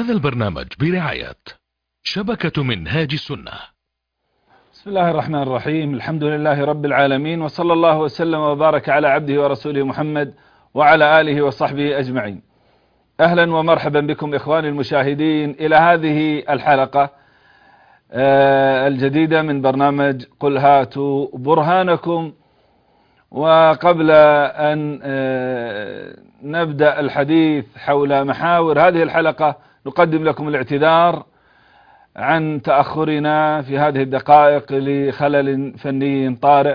هذا البرنامج برعاية شبكة منهاج السنة. بسم الله الرحمن الرحيم. الحمد لله رب العالمين، وصلى الله وسلم وبارك على عبده ورسوله محمد وعلى آله وصحبه أجمعين. أهلا ومرحبا بكم إخواني المشاهدين إلى هذه الحلقة الجديدة من برنامج قل هاتوا برهانكم. وقبل أن نبدأ الحديث حول محاور هذه الحلقة نقدم لكم الاعتذار عن تأخرنا في هذه الدقائق لخلل فني طارئ،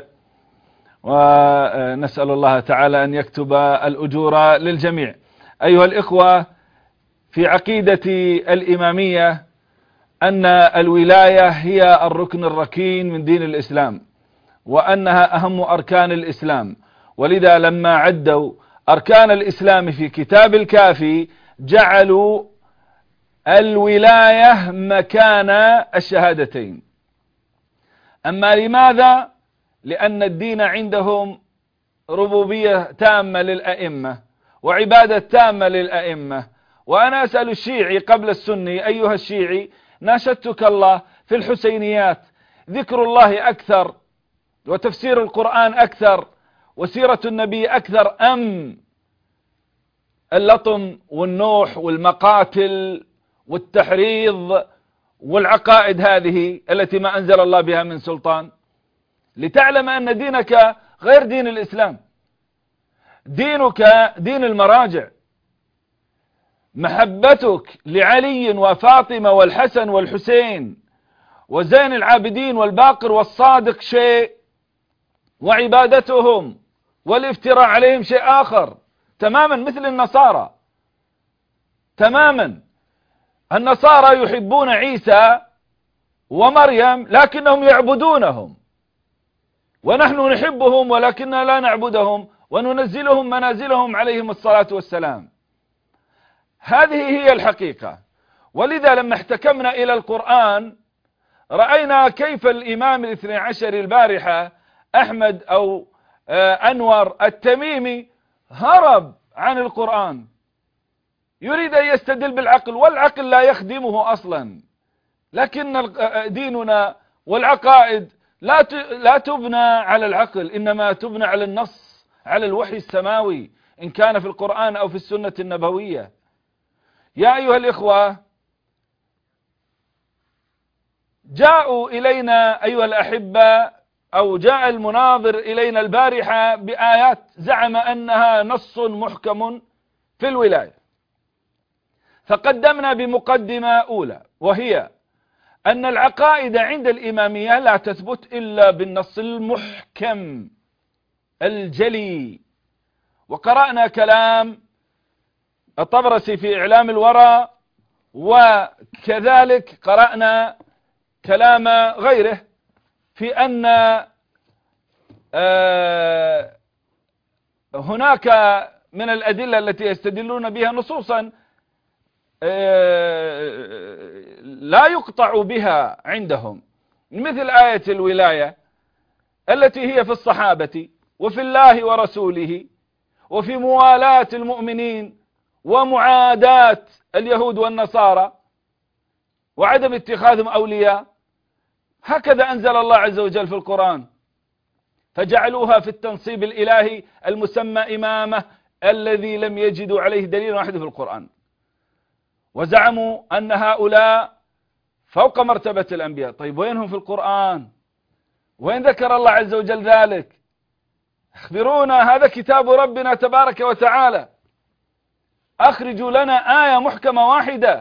ونسأل الله تعالى أن يكتب الأجور للجميع. أيها الإخوة، في عقيدة الإمامية أن الولاية هي الركن الركين من دين الإسلام، وأنها أهم أركان الإسلام، ولذا لما عدوا أركان الإسلام في كتاب الكافي جعلوا الولاية مكان الشهادتين. أما لماذا؟ لأن الدين عندهم ربوبية تامة للأئمة وعبادة تامة للأئمة. وأنا أسأل الشيعي قبل السني: أيها الشيعي، ناشدتك الله في الحسينيات ذكر الله أكثر وتفسير القرآن أكثر وسيرة النبي أكثر أم اللطم والنوح والمقاتل والتحريض والعقائد هذه التي ما أنزل الله بها من سلطان؟ لتعلم أن دينك غير دين الإسلام. دينك دين المراجع. محبتك لعلي وفاطمة والحسن والحسين وزين العابدين والباقر والصادق شيء، وعبادتهم والافتراء عليهم شيء آخر تماما، مثل النصارى تماما. النصارى يحبون عيسى ومريم لكنهم يعبدونهم، ونحن نحبهم ولكننا لا نعبدهم وننزلهم منازلهم عليهم الصلاة والسلام. هذه هي الحقيقة. ولذا لما احتكمنا إلى القرآن رأينا كيف الإمام الاثني عشر البارحة أحمد أو أنور التميمي هرب عن القرآن، يريد أن يستدل بالعقل، والعقل لا يخدمه أصلا. لكن ديننا والعقائد لا تبنى على العقل، إنما تبنى على النص، على الوحي السماوي، إن كان في القرآن أو في السنة النبوية. يا أيها الإخوة، جاءوا إلينا أيها الأحبة، أو جاء المناظر إلينا البارحة بآيات زعم أنها نص محكم في الولاية. فقدمنا بمقدمة أولى، وهي أن العقائد عند الإمامية لا تثبت إلا بالنص المحكم الجلي. وقرأنا كلام الطبرسي في إعلام الورى، وكذلك قرأنا كلام غيره في أن هناك من الأدلة التي يستدلون بها نصوصا لا يقطع بها عندهم، مثل آية الولاية التي هي في الصحابة وفي الله ورسوله وفي موالاة المؤمنين ومعاداة اليهود والنصارى وعدم اتخاذهم أولياء. هكذا أنزل الله عز وجل في القرآن، فجعلوها في التنصيب الإلهي المسمى إمامة الذي لم يجدوا عليه دليل واحد في القرآن، وزعموا أن هؤلاء فوق مرتبة الأنبياء. طيب وينهم في القرآن؟ وين ذكر الله عز وجل ذلك؟ اخبرونا، هذا كتاب ربنا تبارك وتعالى، أخرجوا لنا آية محكمة واحدة.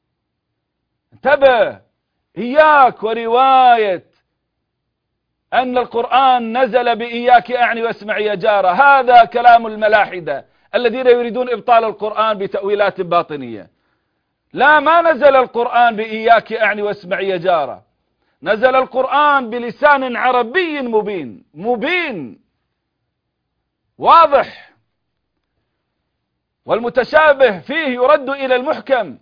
انتبه، إياك ورواية أن القرآن نزل بإياك أعني واسمع يا جارة. هذا كلام الملاحدة الذين يريدون إبطال القرآن بتأويلات باطنية. لا، ما نزل القرآن بإياك أعني واسمع يا جارة، نزل القرآن بلسان عربي مبين واضح، والمتشابه فيه يرد إلى المحكم.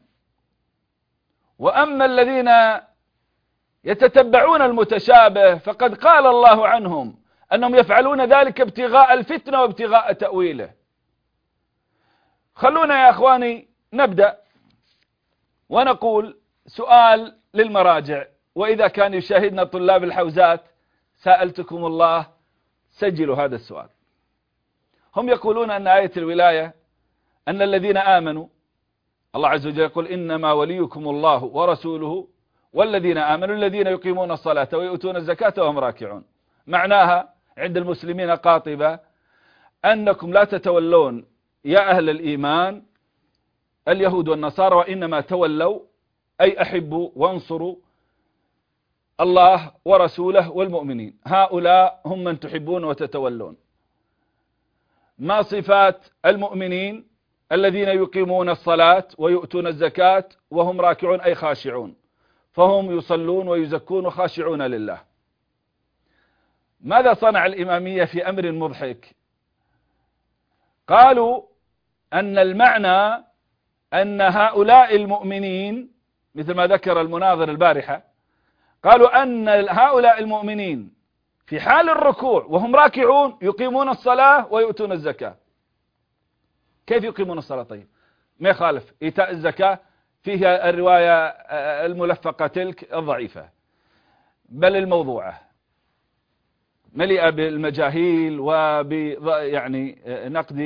وأما الذين يتتبعون المتشابه فقد قال الله عنهم أنهم يفعلون ذلك ابتغاء الفتنة وابتغاء تأويله. خلونا يا أخواني نبدأ ونقول سؤال للمراجع، وإذا كان يشاهدنا طلاب الحوزات سألتكم الله سجلوا هذا السؤال. هم يقولون أن آية الولاية أن الذين آمنوا، الله عز وجل يقول إنما وليكم الله ورسوله والذين آمنوا الذين يقيمون الصلاة ويؤتون الزكاة وهم راكعون. معناها عند المسلمين قاطبة أنكم لا تتولون يا أهل الإيمان اليهود والنصارى، وإنما تولوا أي أحبوا وانصروا الله ورسوله والمؤمنين، هؤلاء هم من تحبون وتتولون. ما صفات المؤمنين؟ الذين يقيمون الصلاة ويؤتون الزكاة وهم راكعون أي خاشعون، فهم يصلون ويزكون وخاشعون لله. ماذا صنع الإمامية في أمر مضحك؟ قالوا أن المعنى أن هؤلاء المؤمنين، مثل ما ذكر المناظر البارحة، قالوا أن هؤلاء المؤمنين في حال الركوع وهم راكعون يقيمون الصلاة ويؤتون الزكاة. كيف يقيمون الصلاة؟ طيب ما يخالف إيتاء الزكاة، فيها الرواية الملفقة تلك الضعيفة بل الموضوعة مليئة بالمجاهيل يعني نقد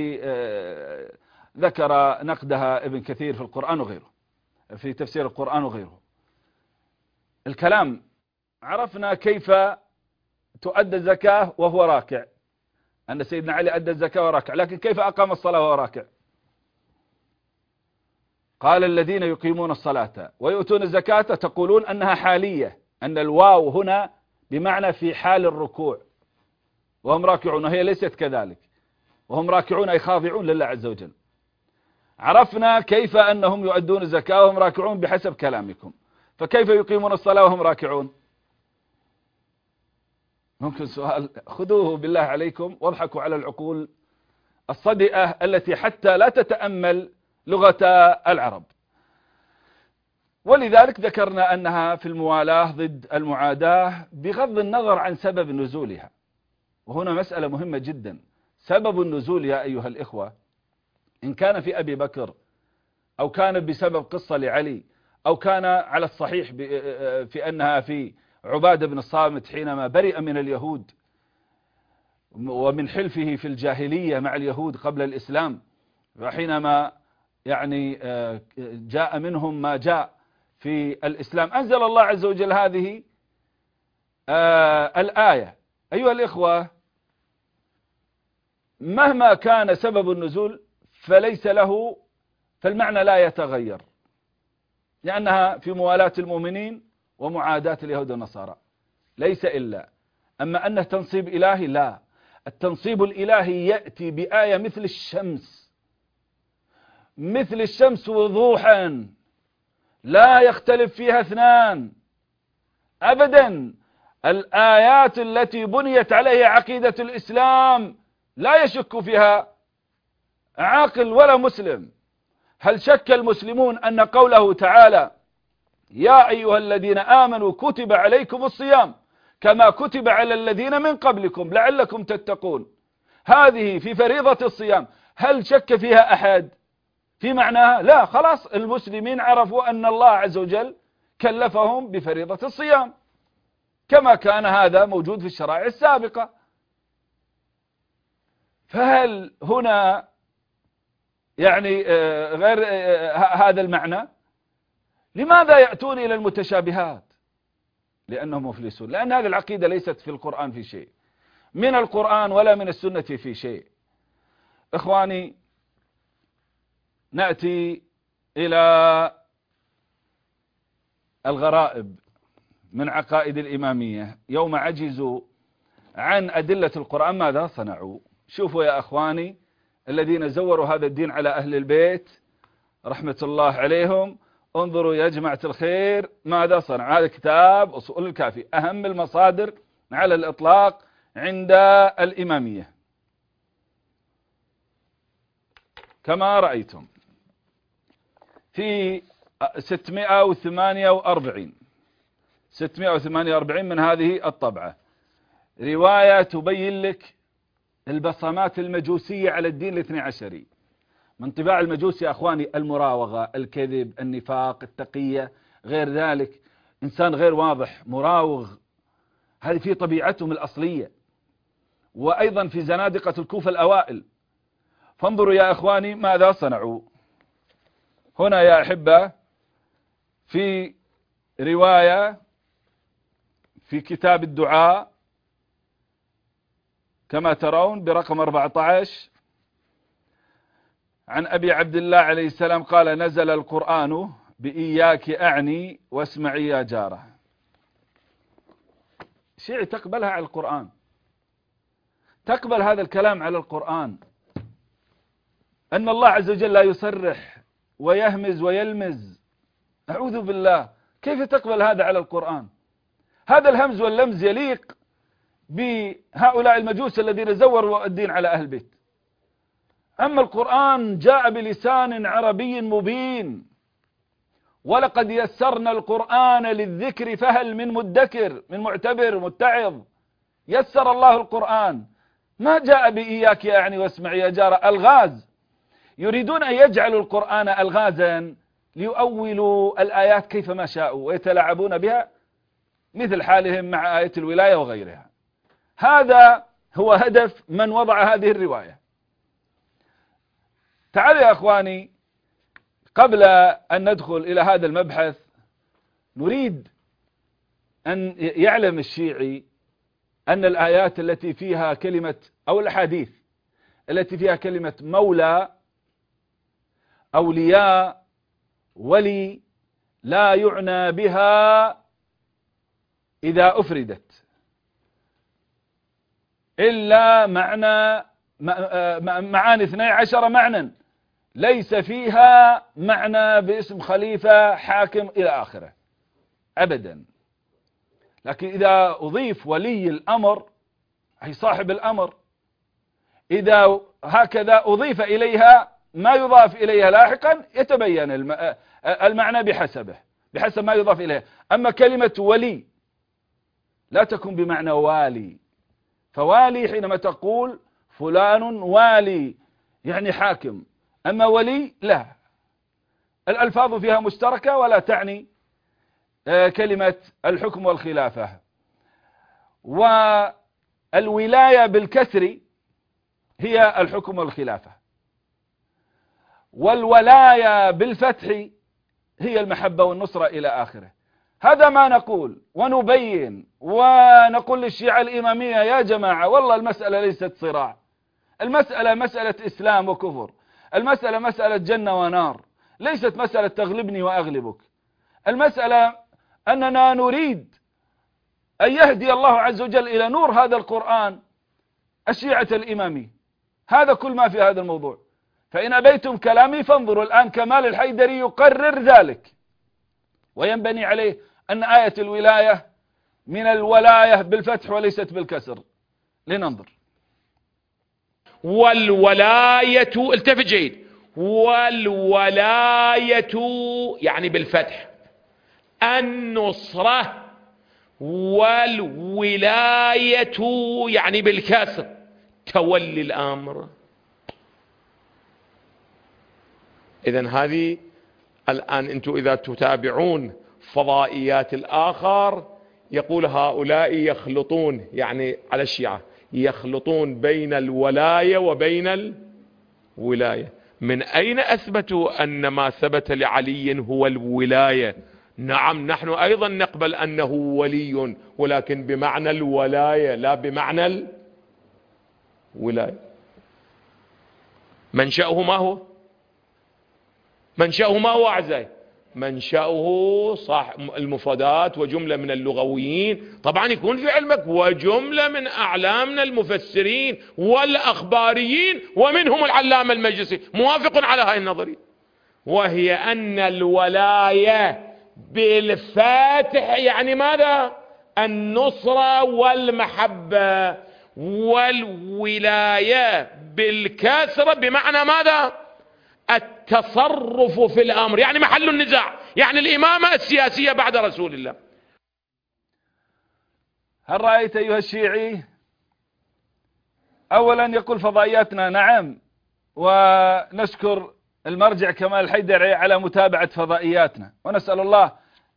ذكر نقدها ابن كثير في القرآن وغيره، في تفسير القرآن وغيره. الكلام عرفنا كيف تؤدى الزكاة وهو راكع، أن سيدنا علي أدى الزكاة وهو راكع، لكن كيف أقام الصلاة وهو راكع؟ قال الذين يقيمون الصلاة ويؤتون الزكاة، تقولون أنها حالية، أن الواو هنا بمعنى في حال الركوع وهم راكعون، وهي ليست كذلك، وهم راكعون أي خاضعون لله عز وجل. عرفنا كيف أنهم يؤدون الزكاة وهم راكعون بحسب كلامكم، فكيف يقيمون الصلاة وهم راكعون؟ ممكن سؤال، خذوه بالله عليكم واضحكوا على العقول الصدئة التي حتى لا تتأمل لغة العرب. ولذلك ذكرنا أنها في الموالاة ضد المعاداة بغض النظر عن سبب نزولها. وهنا مسألة مهمة جدا، سبب النزول يا أيها الإخوة إن كان في أبي بكر أو كان بسبب قصة لعلي أو كان على الصحيح في أنها في عبادة بن الصامت حينما برئ من اليهود ومن حلفه في الجاهلية مع اليهود قبل الإسلام، وحينما يعني جاء منهم ما جاء في الإسلام، أنزل الله عز وجل هذه الآية. أيها الإخوة، مهما كان سبب النزول فليس له، فالمعنى لا يتغير، لأنها في موالاة المؤمنين ومعاداة اليهود والنصارى ليس إلا. أما أنه تنصيب إلهي، لا، التنصيب الإلهي يأتي بآية مثل الشمس، مثل الشمس وضوحا لا يختلف فيها اثنان أبدا. الآيات التي بنيت عليها عقيدة الإسلام لا يشك فيها عاقل ولا مسلم. هل شك المسلمون أن قوله تعالى يا أيها الذين آمنوا كتب عليكم الصيام كما كتب على الذين من قبلكم لعلكم تتقون، هذه في فريضة الصيام، هل شك فيها أحد في معناها؟ لا، خلاص المسلمين عرفوا أن الله عز وجل كلفهم بفريضة الصيام كما كان هذا موجود في الشرائع السابقة. فهل هنا يعني غير هذا المعنى؟ لماذا يأتون إلى المتشابهات؟ لأنهم مفلسون، لأن هذه العقيدة ليست في القرآن في شيء، من القرآن ولا من السنة في شيء. إخواني، نأتي إلى الغرائب من عقائد الإمامية. يوم عجزوا عن أدلة القرآن ماذا صنعوا؟ شوفوا يا أخواني الذين زوروا هذا الدين على أهل البيت رحمة الله عليهم، انظروا يا جماعة الخير ماذا صنع. هذا كتاب أصول الكافي، أهم المصادر على الإطلاق عند الإمامية كما رأيتم. في 648 من هذه الطبعة رواية تبين لك البصمات المجوسية على الدين الاثني عشري، من طباع المجوس يا أخواني المراوغة، الكذب، النفاق، التقية، غير ذلك. إنسان غير واضح مراوغ، هذه في طبيعتهم الأصلية. وأيضا في زنادقة الكوفة الأوائل، فانظروا يا أخواني ماذا صنعوا. هنا يا أحبة في رواية في كتاب الدعاء كما ترون برقم 14 عن أبي عبد الله عليه السلام قال: نزل القرآن بإياك أعني واسمعي يا جارة. شيعي تقبلها على القرآن، تقبل هذا الكلام على القرآن، أن الله عز وجل لا يصرح ويهمز ويلمز. أعوذ بالله، كيف تقبل هذا على القرآن؟ هذا الهمز واللمز يليق بهؤلاء المجوس الذين زوروا الدين على أهل البيت. أما القرآن جاء بلسان عربي مبين، ولقد يسرنا القرآن للذكر فهل من مدكر، من معتبر متعظ. يسر الله القرآن، ما جاء بإياك يعني واسمعي يا جارة ألغاز. يريدون أن يجعلوا القرآن ألغازا ليؤولوا الآيات كيفما شاءوا ويتلاعبون بها، مثل حالهم مع آية الولاية وغيرها. هذا هو هدف من وضع هذه الرواية. تعالوا يا أخواني، قبل أن ندخل إلى هذا المبحث نريد أن يعلم الشيعي أن الآيات التي فيها كلمة أو الأحاديث التي فيها كلمة مولى، أولياء، ولي، لا يعنى بها إذا أفردت إلا معاني 12 معنى، ليس فيها معنى باسم خليفة حاكم إلى آخره أبدا. لكن إذا أضيف ولي الأمر أي صاحب الأمر، إذا هكذا أضيف إليها ما يضاف إليها لاحقا يتبين المعنى بحسب ما يضاف إليها. أما كلمة ولي لا تكون بمعنى والي، فوالي حينما تقول فلان والي يعني حاكم، أما ولي لا، الألفاظ فيها مشتركة ولا تعني كلمة الحكم والخلافة. والولاية بالكسر هي الحكم والخلافة، والولاية بالفتح هي المحبة والنصرة إلى آخره. هذا ما نقول ونبين ونقول للشيعة الإمامية: يا جماعة والله المسألة ليست صراع، المسألة مسألة إسلام وكفر، المسألة مسألة جنة ونار، ليست مسألة تغلبني وأغلبك. المسألة أننا نريد أن يهدي الله عز وجل إلى نور هذا القرآن الشيعة الإمامي. هذا كل ما في هذا الموضوع. فإن أبيتم كلامي فانظروا الآن كمال الحيدري يقرر ذلك، وينبني عليه أن آية الولاية من الولاية بالفتح وليست بالكسر. لننظر. والولاية، التفت جيد، والولاية يعني بالفتح، النصرة، والولاية يعني بالكسر تولي الأمر. إذن هذه الآن أنتم إذا تتابعون فضائيات الآخر يقول هؤلاء يخلطون، يعني على الشيعة يخلطون بين الولاية وبين الولاية. من أين أثبتوا أن ما ثبت لعلي هو الولاية؟ نعم نحن أيضا نقبل أنه ولي، ولكن بمعنى الولاية لا بمعنى الولاية. منشأه ما هو؟ منشأه ما هو أعزائي؟ منشأه صح المفردات وجملة من اللغويين، طبعا يكون في علمك، وجملة من أعلامنا المفسرين والأخباريين، ومنهم العلامة المجلسي موافق على هاي النظرية، وهي أن الولاية بالفاتح يعني ماذا؟ النصرة والمحبة، والولاية بالكسرة بمعنى ماذا؟ التصرف في الأمر، يعني محل النزاع، يعني الإمامة السياسية بعد رسول الله. هل رأيت أيها الشيعي؟ أولا يقول فضائياتنا نعم، ونشكر المرجع كمال الحيدري على متابعة فضائياتنا، ونسأل الله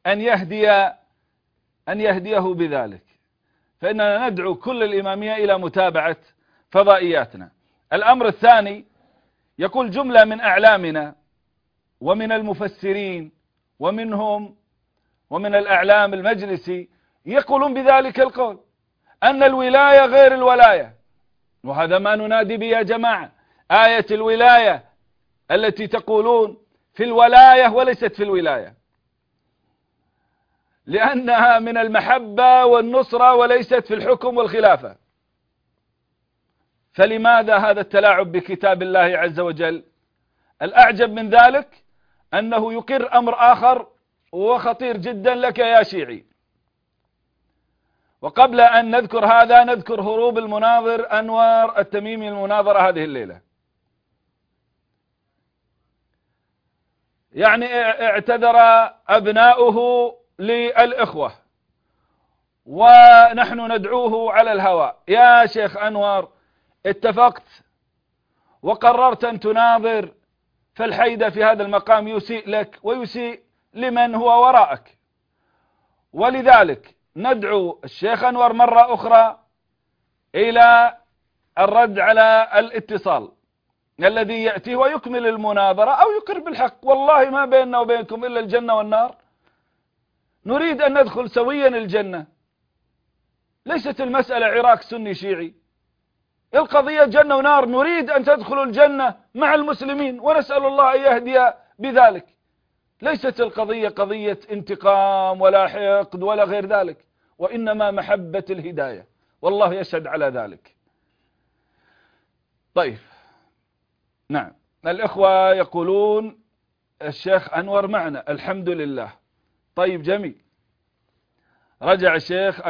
أن يهديه بذلك، فإننا ندعو كل الإمامية إلى متابعة فضائياتنا. الأمر الثاني، يقول جملة من أعلامنا ومن المفسرين ومن الأعلام المجلسي يقولون بذلك القول أن الولاية غير الولاية، وهذا ما ننادي به يا جماعة. آية الولاية التي تقولون في الولاية وليست في الولاية، لأنها من المحبة والنصرة وليست في الحكم والخلافة. فلماذا هذا التلاعب بكتاب الله عز وجل؟ الأعجب من ذلك أنه يقر أمر آخر وخطير جدا لك يا شيعي. وقبل أن نذكر هذا نذكر هروب المناظر أنور التميمي المناظرة هذه الليلة. يعني اعتذر أبناؤه للإخوة ونحن ندعوه على الهواء: يا شيخ أنور، اتفقت وقررت أن تناظر، فالحيدة في هذا المقام يسيء لك ويسيء لمن هو وراءك، ولذلك ندعو الشيخ أنور مرة أخرى إلى الرد على الاتصال الذي يأتيه ويكمل المناظرة أو يقر بالحق. والله ما بيننا وبينكم إلا الجنة والنار، نريد أن ندخل سويا الجنة، ليست المسألة عراق سني شيعي، القضية جنة ونار، نريد أن تدخلوا الجنة مع المسلمين ونسأل الله أن يهدي بذلك. ليست القضية قضية انتقام ولا حقد ولا غير ذلك، وإنما محبة الهداية، والله يشهد على ذلك. طيب، نعم، الإخوة يقولون الشيخ أنور معنا، الحمد لله. طيب جميل، رجع الشيخ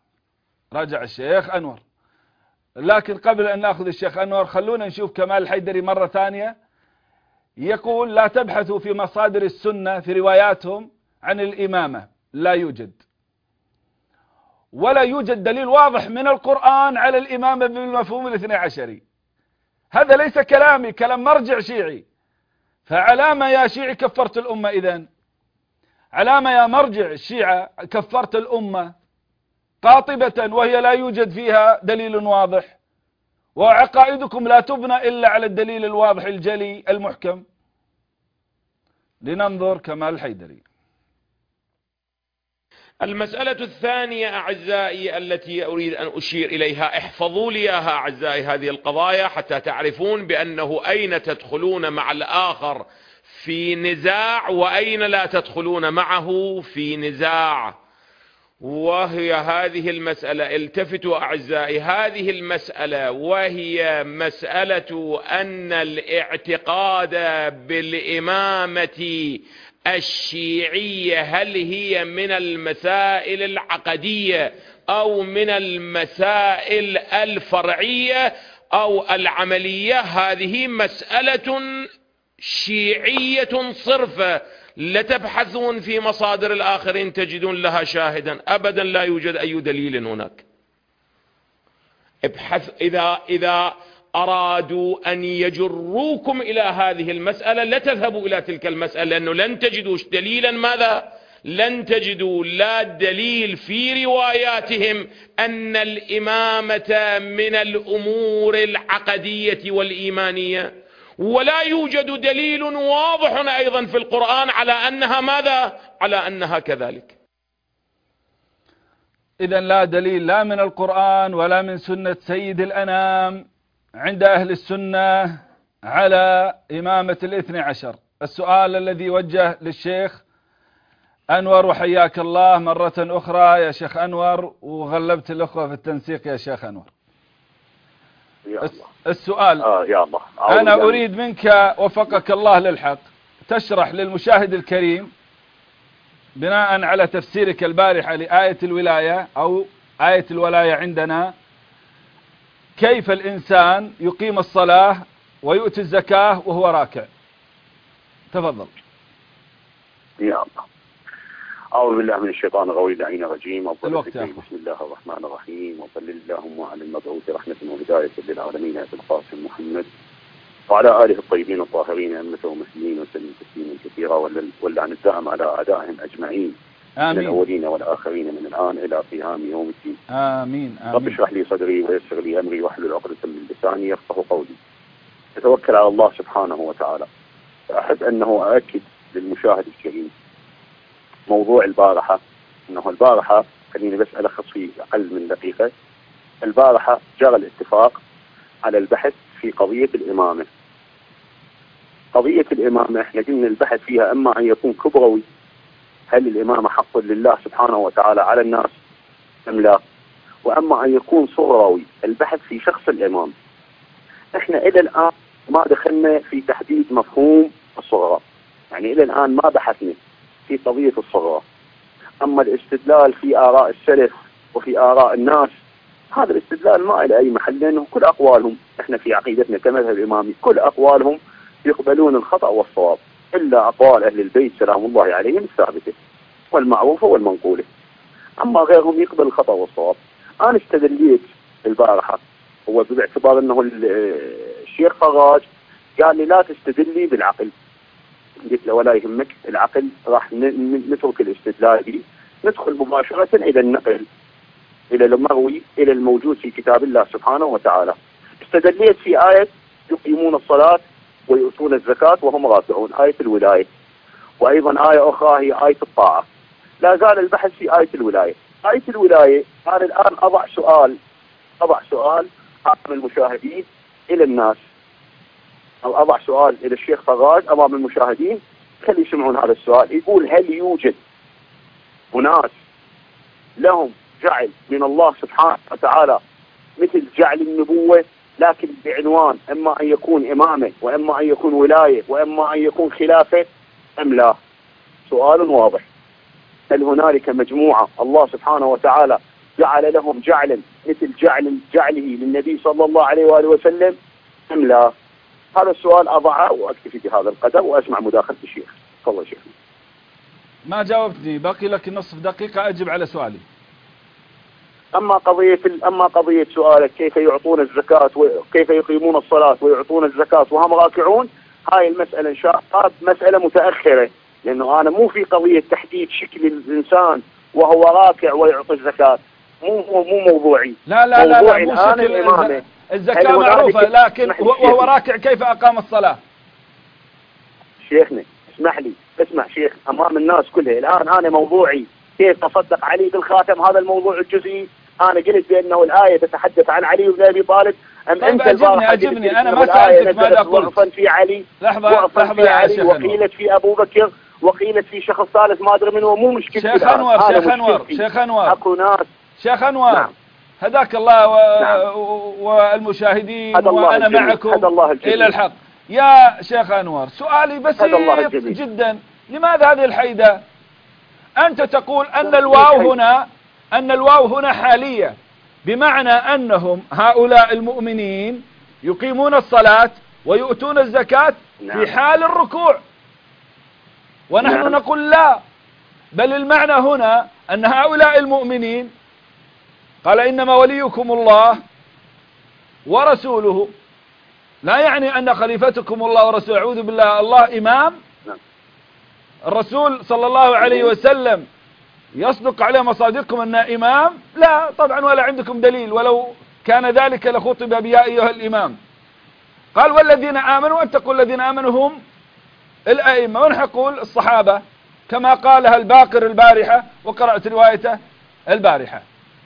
أنور. لكن قبل أن نأخذ الشيخ أنور خلونا نشوف كمال الحيدري مرة ثانية. يقول: لا تبحثوا في مصادر السنة في رواياتهم عن الإمامة، لا يوجد، ولا يوجد دليل واضح من القرآن على الإمامة بالمفهوم الاثني عشري. هذا ليس كلامي، كلام مرجع شيعي. فعلامة يا شيعي كفرت الأمة؟ إذن علامة يا مرجع الشيعة كفرت الأمة قاطبة، وهي لا يوجد فيها دليل واضح، وعقائدكم لا تبنى إلا على الدليل الواضح الجلي المحكم. لننظر كمال الحيدري. المسألة الثانية أعزائي التي أريد أن أشير إليها، احفظوا لي إياها أعزائي هذه القضايا حتى تعرفون بأنه أين تدخلون مع الآخر في نزاع وأين لا تدخلون معه في نزاع. وهي هذه المسألة، التفتوا أعزائي، هذه المسألة وهي مسألة أن الاعتقاد بالإمامة الشيعية هل هي من المسائل العقدية أو من المسائل الفرعية أو العملية، هذه مسألة شيعية صرفة، لتبحثون في مصادر الآخرين تجدون لها شاهدا، أبدا لا يوجد أي دليل هناك. ابحث إذا أرادوا أن يجروكم إلى هذه المسألة لا تذهبوا إلى تلك المسألة، لأنه لن تجدوا دليلا. ماذا؟ لن تجدوا لا دليل في رواياتهم أن الإمامة من الأمور العقدية والإيمانية، ولا يوجد دليل واضح أيضا في القرآن على أنها ماذا؟ على أنها كذلك. إذن لا دليل لا من القرآن ولا من سنة سيد الأنام عند أهل السنة على إمامة الاثني عشر. السؤال الذي وجه للشيخ أنور، وحياك الله مرة أخرى يا شيخ أنور، وغلبت الأخوة في التنسيق يا شيخ أنور. يا الله. السؤال يا الله. أنا أريد منك وفقك الله للحق تشرح للمشاهد الكريم بناء على تفسيرك البارحة لآية الولاية أو آية الولاية عندنا، كيف الإنسان يقيم الصلاة ويؤتي الزكاة وهو راكع. تفضل. يا الله. أعوذ بالله من الشيطان الرجيم اللعين الرجيم. بسم الله الرحمن الرحيم، وصل اللهم على المبعوث رحمة وهداية للعالمين أبي القاسم محمد وعلى آله الطيبين الطاهرين أئمة ومسلمين وسلم تسليما كثيرا واللعن الدائم على أعدائهم أجمعين من الأولين والآخرين من الآن إلى قيام يوم الدين. آمين رب اشرح لي صدري ويسر لي أمري واحلل عقدة من لساني يفقهوا قولي. أتوكل على الله سبحانه وتعالى. أحب أنه أؤكد للمشاهد الكريم موضوع البارحة، أنه البارحة خليني بس ألخص فيه أقل من دقيقة. البارحة جرى الاتفاق على البحث في قضية الإمامة. قضية الإمامة احنا قلنا البحث فيها اما ان يكون كبروي، هل الإمامة حق لله سبحانه وتعالى على الناس ام لا، واما ان يكون صغروي، البحث في شخص الإمام. احنا الى الان ما دخلنا في تحديد مفهوم الصغرى، يعني الى الان ما بحثنا في قضية الصغرى. اما الاستدلال في آراء السلف وفي آراء الناس، هذا الاستدلال ما له اي محل، لانه كل اقوالهم احنا في عقيدتنا كمذهب امامي كل اقوالهم يقبلون الخطأ والصواب، الا اقوال اهل البيت سلام الله عليهم الثابته والمعروفه والمنقوله. اما غيرهم يقبل الخطأ والصواب. انا استدليت البارحه هو باعتبار انه الشيخ فراج قال لي لا تستدلي بالعقل. قلت له ولا يهمك، العقل راح نترك الاستدلال به، ندخل مباشره الى النقل، إلى المروي، إلى الموجود في كتاب الله سبحانه وتعالى. استدليت في آية يقيمون الصلاة ويؤتون الزكاة وهم راكعون، آية الولاية، وأيضا آية أخرى هي آية الطاعة. لا زال البحث في آية الولاية. آية الولاية أنا الآن أضع سؤال أمام المشاهدين إلى الناس، أو أضع سؤال إلى الشيخ فراج أمام المشاهدين، خلي يسمعون هذا السؤال. يقول هل يوجد أناس لهم جعل من الله سبحانه وتعالى مثل جعل النبوة، لكن بعنوان اما ان يكون امامه واما ان يكون ولاية واما ان يكون خلافة ام لا؟ سؤال واضح. هل هنالك مجموعة الله سبحانه وتعالى جعل لهم جعلا مثل جعله للنبي صلى الله عليه وآله وسلم ام لا؟ هذا السؤال اضعه واكتفي بهذا القدر واسمع مداخلة الشيخ. تفضل شيخ. ما جاوبتني، باقي لك نصف دقيقة اجب على سؤالي. أما قضية سؤالك كيف يعطون الزكاة وكيف يقيمون الصلاة ويعطون الزكاة وهم راكعون، هاي المسألة إن شاء الله مسألة متأخرة، لأنه أنا مو في قضية تحديد شكل الإنسان وهو راكع ويعطي الزكاة، مو موضوعي. لا مو شكل الزكاة معروفة، لكن وهو راكع كيف أقام الصلاة؟ شيخنا اسمح لي، اسمع شيخ أمام الناس كلها. الآن أنا موضوعي كيف تصدق علي بالخاتم، هذا الموضوع الجزئي. أنا قلت بأنه الآية تتحدث عن علي بن أبي طالب أم أنت أجبني أنا ما سألتك ماذا قلت. وقفا في علي، لحظة في علي، وقيلت في أبو بكر، وقيلت في شخص ثالث ما أدري منه. مو مشكلة شيخ أنور نعم. هداك الله والمشاهدين وأنا معكم إلى الحق. يا شيخ أنور سؤالي بسيط جدا، لماذا هذه الحيدة؟ أنت تقول أن الواو هنا حالية، بمعنى أنهم هؤلاء المؤمنين يقيمون الصلاة ويؤتون الزكاة في حال الركوع، ونحن نقول لا، بل المعنى هنا أن هؤلاء المؤمنين قال إنما وليكم الله ورسوله، لا يعني أن خليفتكم الله ورسوله. أعوذ بالله، الله إمام، الرسول صلى الله عليه وسلم يصدق عليه مصادقكم أنه إمام؟ لا طبعا، ولا عندكم دليل، ولو كان ذلك لخطب بيا أيها الإمام. قال والذين آمنوا، أن تقول الذين آمنوا هم الأئمة، ونحقول الصحابة كما قالها الباقر البارحة وقرأت روايته البارحة.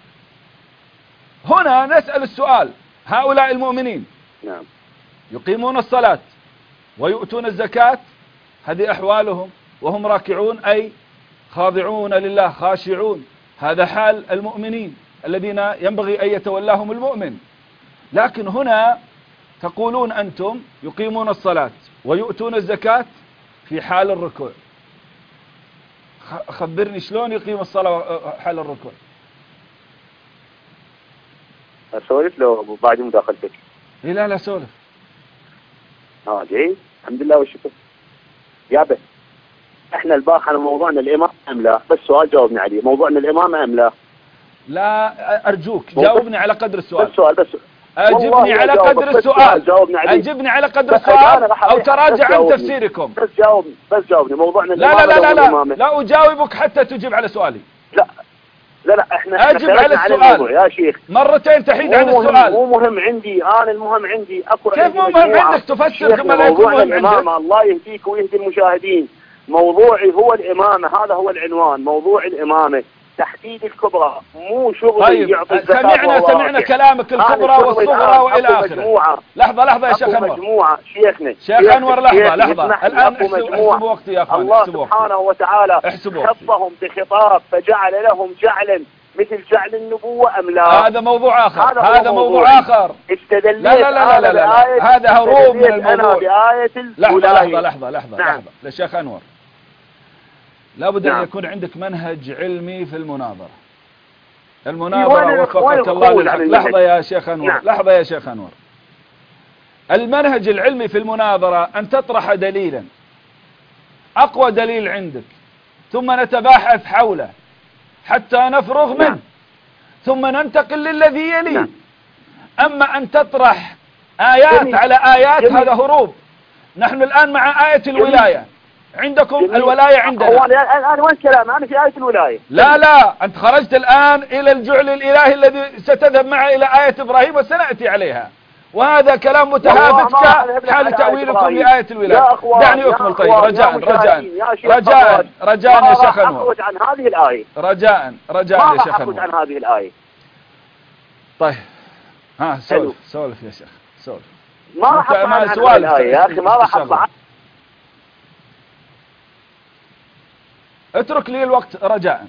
هنا نسأل السؤال، هؤلاء المؤمنين يقيمون الصلاة ويؤتون الزكاة، هذه أحوالهم وهم راكعون، أي خاضعون لله خاشعون، هذا حال المؤمنين الذين ينبغي أن يتولاهم المؤمن. لكن هنا تقولون أنتم يقيمون الصلاة ويؤتون الزكاة في حال الركوع. خبرني شلون يقيم الصلاة حال الركوع؟ أسولف لو بعد مداخلتك؟ لا سولف. جيد، الحمد لله والشكر. يابا احنا البارحة على موضوعنا الإمام أم لا؟ بس سؤال جاوبني عليه، موضوعنا الإمام أم لا؟ لا أرجوك جاوبني على قدر السؤال. بس سؤال بس. أجبني على قدر السؤال، أجبني على قدر السؤال أو تراجع عن تفسيركم. بس جاوبني موضوعنا. لا أجاوبك حتى تجيب على سؤالي. لا احنا أجب على السؤال يا شيخ. مرتين تحيد عن السؤال. مو مهم عندي أنا، المهم عندي أقرأ. كيف مو مهم عندك تفسر كما لا يكون مهم عندك؟ الله يهديك ويهدي المشاهدين. موضوعي هو الإمامة، هذا هو العنوان، موضوع الإمامة تحديد الكبرى، مو شغل طيب يعطي الزكاة. سمعنا كلامك الكبرى والصغرى وإلى آخره. لحظة يا شيخ أنور. مجموعة شيخنا. شيخ أنور لحظة الآن احسبوا وقتي يا أخوان. الله سبحانه وتعالى خصهم بخطاب فجعل لهم جعلا مثل جعل النبوة أم لا؟ هذا موضوع آخر. هذا موضوع آخر. لا هذا هروب من الموضوع. بآية لحظة يا شيخ أنور. لابد أن يكون عندك منهج علمي في المناظرة. المناظرة وفقك الله للحق. لحظة يا شيخ أنور. المنهج العلمي في المناظرة أن تطرح دليلا، أقوى دليل عندك، ثم نتباحث حوله حتى نفرغ منه، ثم ننتقل للذي يليه. أما أن تطرح آيات على آيات هذا هروب. نحن الآن مع آية الولاية، عندكم الولاية عندنا. الآن وين كلام؟ أنا في آية الولاية. لا أنت خرجت الآن إلى الجعل الإلهي الذي ستذهب معه إلى آية إبراهيم وسنأتي عليها، وهذا كلام متهافت كحال تأويلكم لآية الولاية. دعني أكمل. طيب رجاء يا شيخ أنور. أخرج عن هذه الآية. رجاء يا شيخ أنور. أخرج عن هذه الآية. طيب سولف يا شيخ، سولف. ما راح أطلع عن هذه الآية يا أخي، ما راح أطلع. اترك لي الوقت رجاء.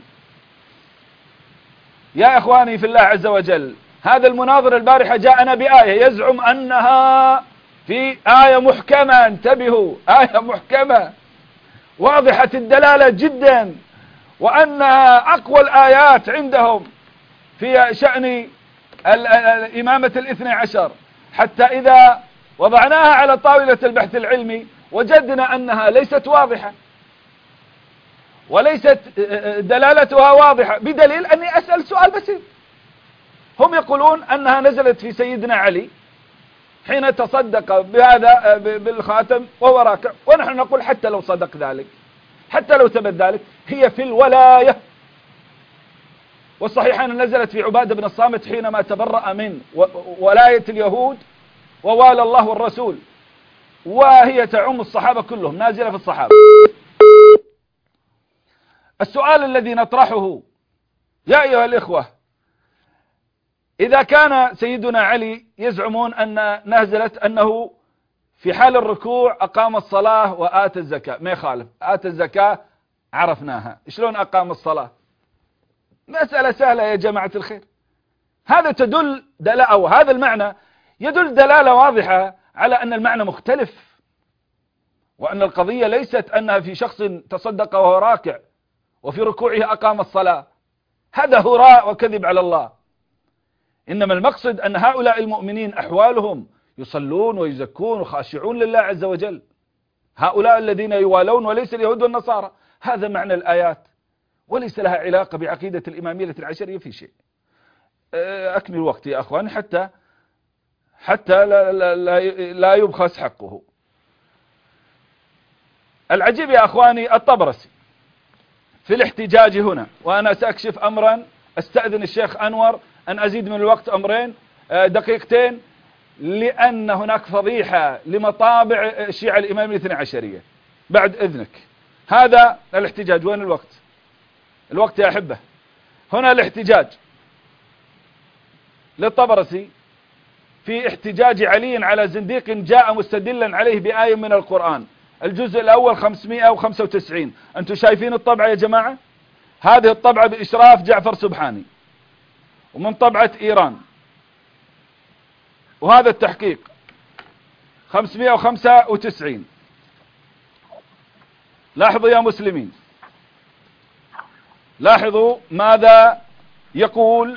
يا إخواني في الله عز وجل، هذا المناظر البارحة جاءنا بآية يزعم أنها في آية محكمة. انتبهوا، آية محكمة واضحة الدلالة جدا، وأنها أقوى الآيات عندهم في شأن الإمامة الاثنى عشر، حتى إذا وضعناها على طاولة البحث العلمي وجدنا أنها ليست واضحة وليست دلالتها واضحة، بدليل أني أسأل سؤال بسيط. هم يقولون أنها نزلت في سيدنا علي حين تصدق بهذا بالخاتم وهو راكع، ونحن نقول حتى لو صدق ذلك، حتى لو ثبت ذلك، هي في الولاية. والصحيح أن نزلت في عبادة بن الصامت حينما تبرأ من ولاية اليهود ووالى الله والرسول، وهي تعم الصحابة كلهم، نازلة في الصحابة. السؤال الذي نطرحه يا أيها الإخوة، إذا كان سيدنا علي يزعمون أن نزلت أنه في حال الركوع أقام الصلاة وآتى الزكاة، ما يخالف، آتى الزكاة عرفناها، شلون أقام الصلاة؟ مسألة سهلة يا جماعة الخير. هذا تدل أو هذا المعنى يدل دلالة واضحة على أن المعنى مختلف، وأن القضية ليست أنها في شخص تصدق وهو راكع وفي ركوعه أقام الصلاة. هذا هراء وكذب على الله. إنما المقصد أن هؤلاء المؤمنين أحوالهم يصلون ويزكون وخاشعون لله عز وجل، هؤلاء الذين يوالون وليس اليهود والنصارى. هذا معنى الآيات، وليس لها علاقة بعقيدة الإمامية العشرية في شيء. أكمل وقتي يا أخوان حتى لا يبخس حقه. العجيب يا أخواني الطبرسي في الاحتجاج هنا، وأنا سأكشف أمرا، أستأذن الشيخ أنور أن أزيد من الوقت أمرين دقيقتين، لأن هناك فضيحة لمطابع الشيعة الإمامية الاثنى عشرية. بعد إذنك، هذا الاحتجاج. وين الوقت يا أحبة؟ هنا الاحتجاج للطبرسي في احتجاج علي على زنديق جاء مستدلا عليه بآية من القرآن، الجزء الأول 595. أنتم شايفين الطبعة يا جماعة؟ هذه الطبعة بإشراف جعفر سبحاني ومن طبعة إيران، وهذا التحقيق 595. لاحظوا يا مسلمين، لاحظوا ماذا يقول.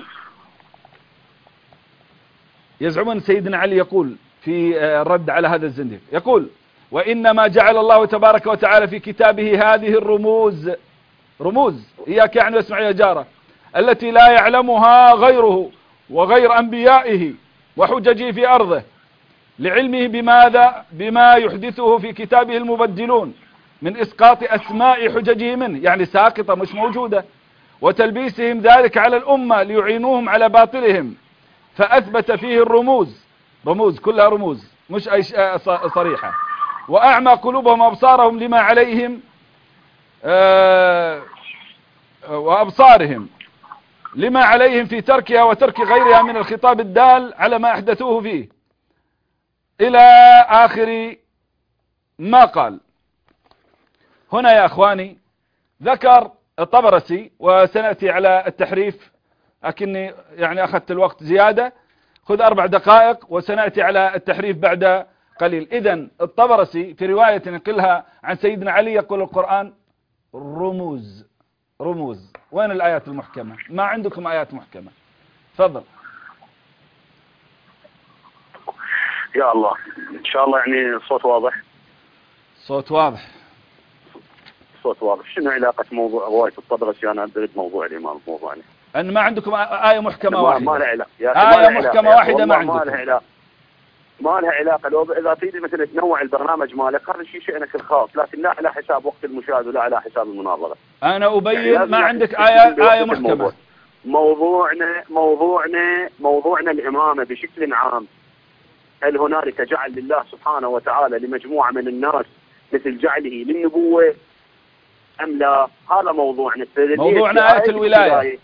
يزعمون سيدنا علي يقول في الرد على هذا الزنديق، يقول: وإنما جعل الله تبارك وتعالى في كتابه هذه الرموز، رموز إياك يعني اسمع يا جارة، التي لا يعلمها غيره وغير أنبيائه وحججه في أرضه، لعلمه بما يحدثه في كتابه المبدلون من إسقاط أسماء حججه منه، يعني ساقطة مش موجودة، وتلبيسهم ذلك على الأمة ليعينوهم على باطلهم، فأثبت فيه الرموز، رموز كلها رموز مش أي صريحة، وأعمى قلوبهم وأبصارهم لما عليهم وأبصارهم لما عليهم في تركها وترك غيرها من الخطاب الدال على ما أحدثوه فيه، إلى آخر ما قال. هنا يا أخواني ذكر الطبرسي، وسنأتي على التحريف، لكني يعني أخذت الوقت زيادة، خذ 4 دقائق وسنأتي على التحريف بعد قليل. إذن الطبرسي في رواية نقلها عن سيدنا علي يقول القرآن رموز، رموز. وين الآيات المحكمة؟ ما عندكم آيات محكمة. تفضل. يا الله، إن شاء الله يعني الصوت واضح. صوت واضح. صوت واضح. شنو علاقة موضوع رواية الطبرسي؟ أنا أدري موضوع الإمام، موضوعنا أن ما عندكم آية محكمة واحدة. ما لها علاقة. آية محكمة واحدة ما عندكم. ما لها علاقة. لو إذا تريد مثلا تنوع البرنامج مالك هذا شيء الخاص، لكن لا على حساب وقت المشاهد ولا على حساب المناظرة. أنا أبين يعني ما عندك آية محكمة. موضوعنا الإمامة بشكل عام. هل هنالك جعل لله سبحانه وتعالى لمجموعة من الناس مثل جعله للنبوة أم لا؟ هذا موضوعنا. موضوعنا آية الولاية.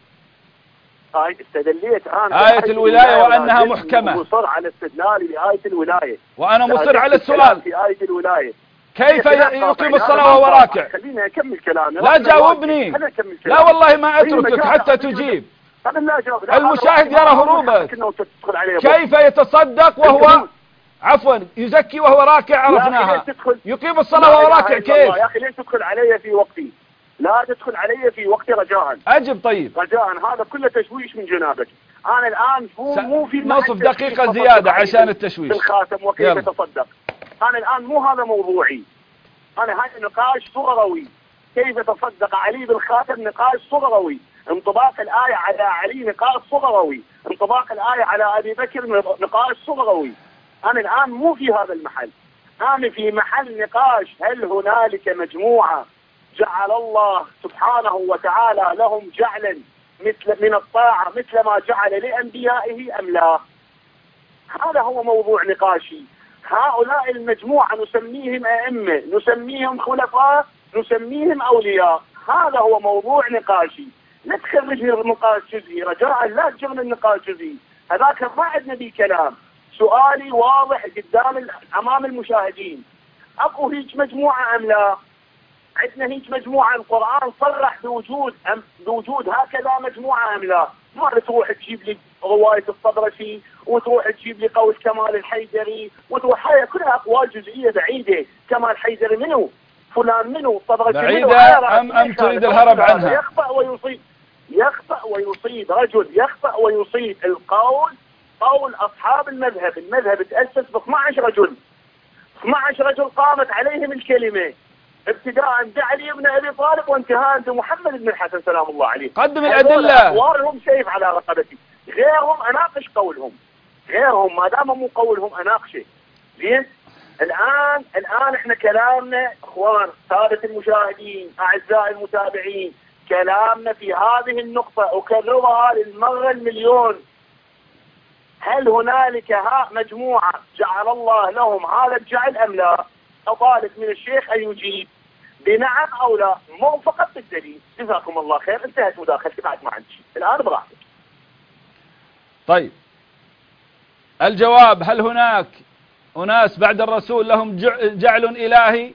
استدليت أنا آية الولاية وأنها محكمة. مصر على استدلالي بآية الولاية، وأنا مصر على السؤال في آية الولاية كيف يقيم الصلاة وهو راكع؟ خليني أكمل كلامي. لا جاوبني. لا والله ما أتركك حتى تجيب. المشاهد يرى هروبك. كيف يتصدق وهو عفوا يزكي وهو راكع؟ عرفناها. يقيم الصلاة وهو راكع كيف؟ يا أخي ليش تدخل علي في وقتي؟ لا تدخل علي في وقتي رجاء. أجب. طيب رجاء، هذا كله تشويش من جنابك. أنا الآن مو في نصف دقيقة زيادة عشان التشويش. بالخاتم وكيف يتصدق. أنا الآن مو هذا موضوعي. أنا هذا نقاش صغروي. كيف تصدق علي بالخاتم نقاش صغروي. انطباق الآية على علي نقاش صغروي. انطباق الآية على أبي بكر نقاش صغروي. أنا الآن مو في هذا المحل. أنا في محل نقاش هل هنالك مجموعة جعل الله سبحانه وتعالى لهم جعلا مثل من الطاعة مثل ما جعل لأنبيائه أم لا؟ هذا هو موضوع نقاشي. هؤلاء المجموعة نسميهم أئمة، نسميهم خلفاء، نسميهم أولياء. هذا هو موضوع نقاشي. لا تخرج النقاش جزئي رجاء، لا تجرنا النقاش جزئي. هذاك ما عندنا به كلام. سؤالي واضح قدام أمام المشاهدين. أكو هيك مجموعة أم لا؟ عندنا هيك مجموعة. القرآن صرح بوجود هكذا مجموعة أم لا؟ ما تروح تجيب لي رواية الطبرسي وتروح تجيب لي قول كمال الحيدري وتروح، هاي كلها أقوال جزئية بعيدة. كمال حيدري منه؟ فلان منه؟ الطبرسي بعيدة أم تريد الهرب عنها؟ يخطأ ويصيب رجل، يخطأ ويصيب. القول قول أصحاب المذهب تأسس ب 12 رجل. 12 رجل قامت عليهم الكلمة ابتداء بعلي بن أبي طالب وانتهاء بمحمد بن الحسن سلام الله عليه. قدم الأدلة. أقوالهم سيف على رقبتي. غيرهم أناقش قولهم. غيرهم ما دام مو قولهم أناقشه. زين. الآن احنا كلامنا اخوان سادة المشاهدين اعزائي المتابعين، كلامنا في هذه النقطة اكررها للمرة المليون. هل هنالك مجموعة جعل الله لهم هذا الجعل ام لا؟ اطالب من الشيخ ان يجيب بنعم او لا، مو فقط بالدليل. جزاكم الله خير. انتهت مداخلتي، بعد ما عندي شيء الان براحتك. طيب الجواب: هل هناك أناس بعد الرسول لهم جعل إلهي؟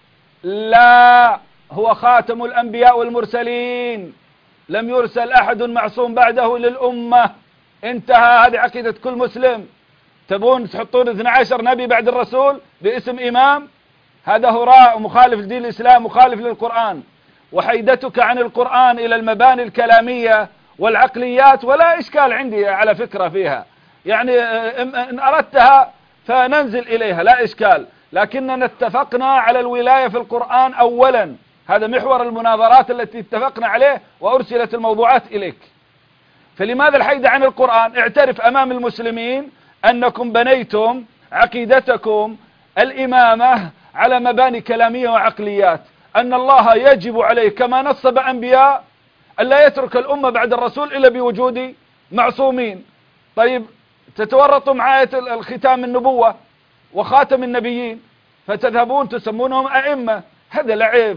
لا، هو خاتم الأنبياء والمرسلين، لم يرسل أحد معصوم بعده للأمة. انتهى. هذه عقيدة كل مسلم. تبون تحطون 12 نبي بعد الرسول باسم إمام؟ هذا هراء ومخالف لدين الإسلام، مخالف للقرآن. وحيدتك عن القرآن إلى المباني الكلامية والعقليات ولا إشكال عندي على فكرة فيها، يعني إن أردتها فننزل إليها لا إشكال، لكننا اتفقنا على الولاية في القرآن أولا. هذا محور المناظرات التي اتفقنا عليه وأرسلت الموضوعات إليك. فلماذا الحيد عن القرآن؟ اعترف أمام المسلمين أنكم بنيتم عقيدتكم الإمامة على مباني كلامية وعقليات، أن الله يجب عليه كما نصب أنبياء ألا يترك الأمة بعد الرسول إلا بوجود معصومين. طيب تتورطوا مع آية الختام النبوة وخاتم النبيين فتذهبون تسمونهم أئمة، هذا لعب.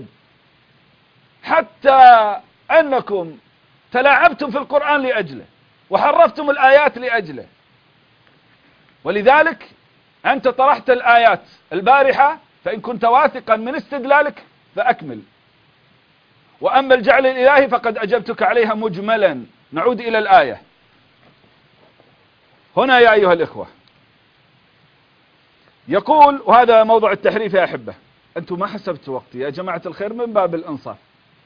حتى أنكم تلاعبتم في القرآن لأجله وحرفتم الآيات لأجله. ولذلك أنت طرحت الآيات البارحة، فإن كنت واثقا من استدلالك فأكمل. وأما الجعل الإلهي فقد أجبتك عليها مجملا. نعود إلى الآية هنا يا أيها الإخوة. يقول، وهذا موضوع التحريف يا أحبة، أنتم ما حسبت وقتي يا جماعة الخير من باب الإنصاف.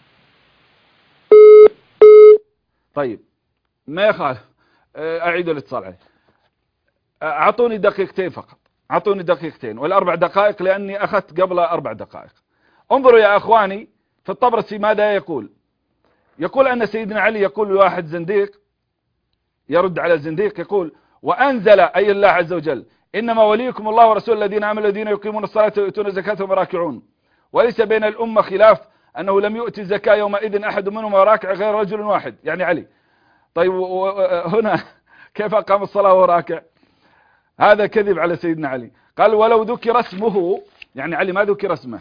طيب ما يخالف، أعيد الاتصال عليه. أعطوني دقيقتين فقط، أعطوني دقيقتين والأربع دقائق لأني أخذت قبل 4 دقائق. انظروا يا أخواني في الطبرسي ماذا يقول. يقول أن سيدنا علي يقول لواحد زنديق يرد على الزنديق، يقول: وأنزل أي الله عز وجل إنما وليكم الله ورسوله الذين آمنوا الذين يقيمون الصلاة ويؤتون الزكاة وهم راكعون، وليس بين الأمة خلاف أنه لم يؤتي الزكاة يومئذ أحد منهم راكع غير رجل واحد، يعني علي. طيب هنا كيف أقام الصلاة وهو راكع؟ هذا كذب على سيدنا علي. قال: ولو ذكر اسمه، يعني علي ما ذكر اسمه،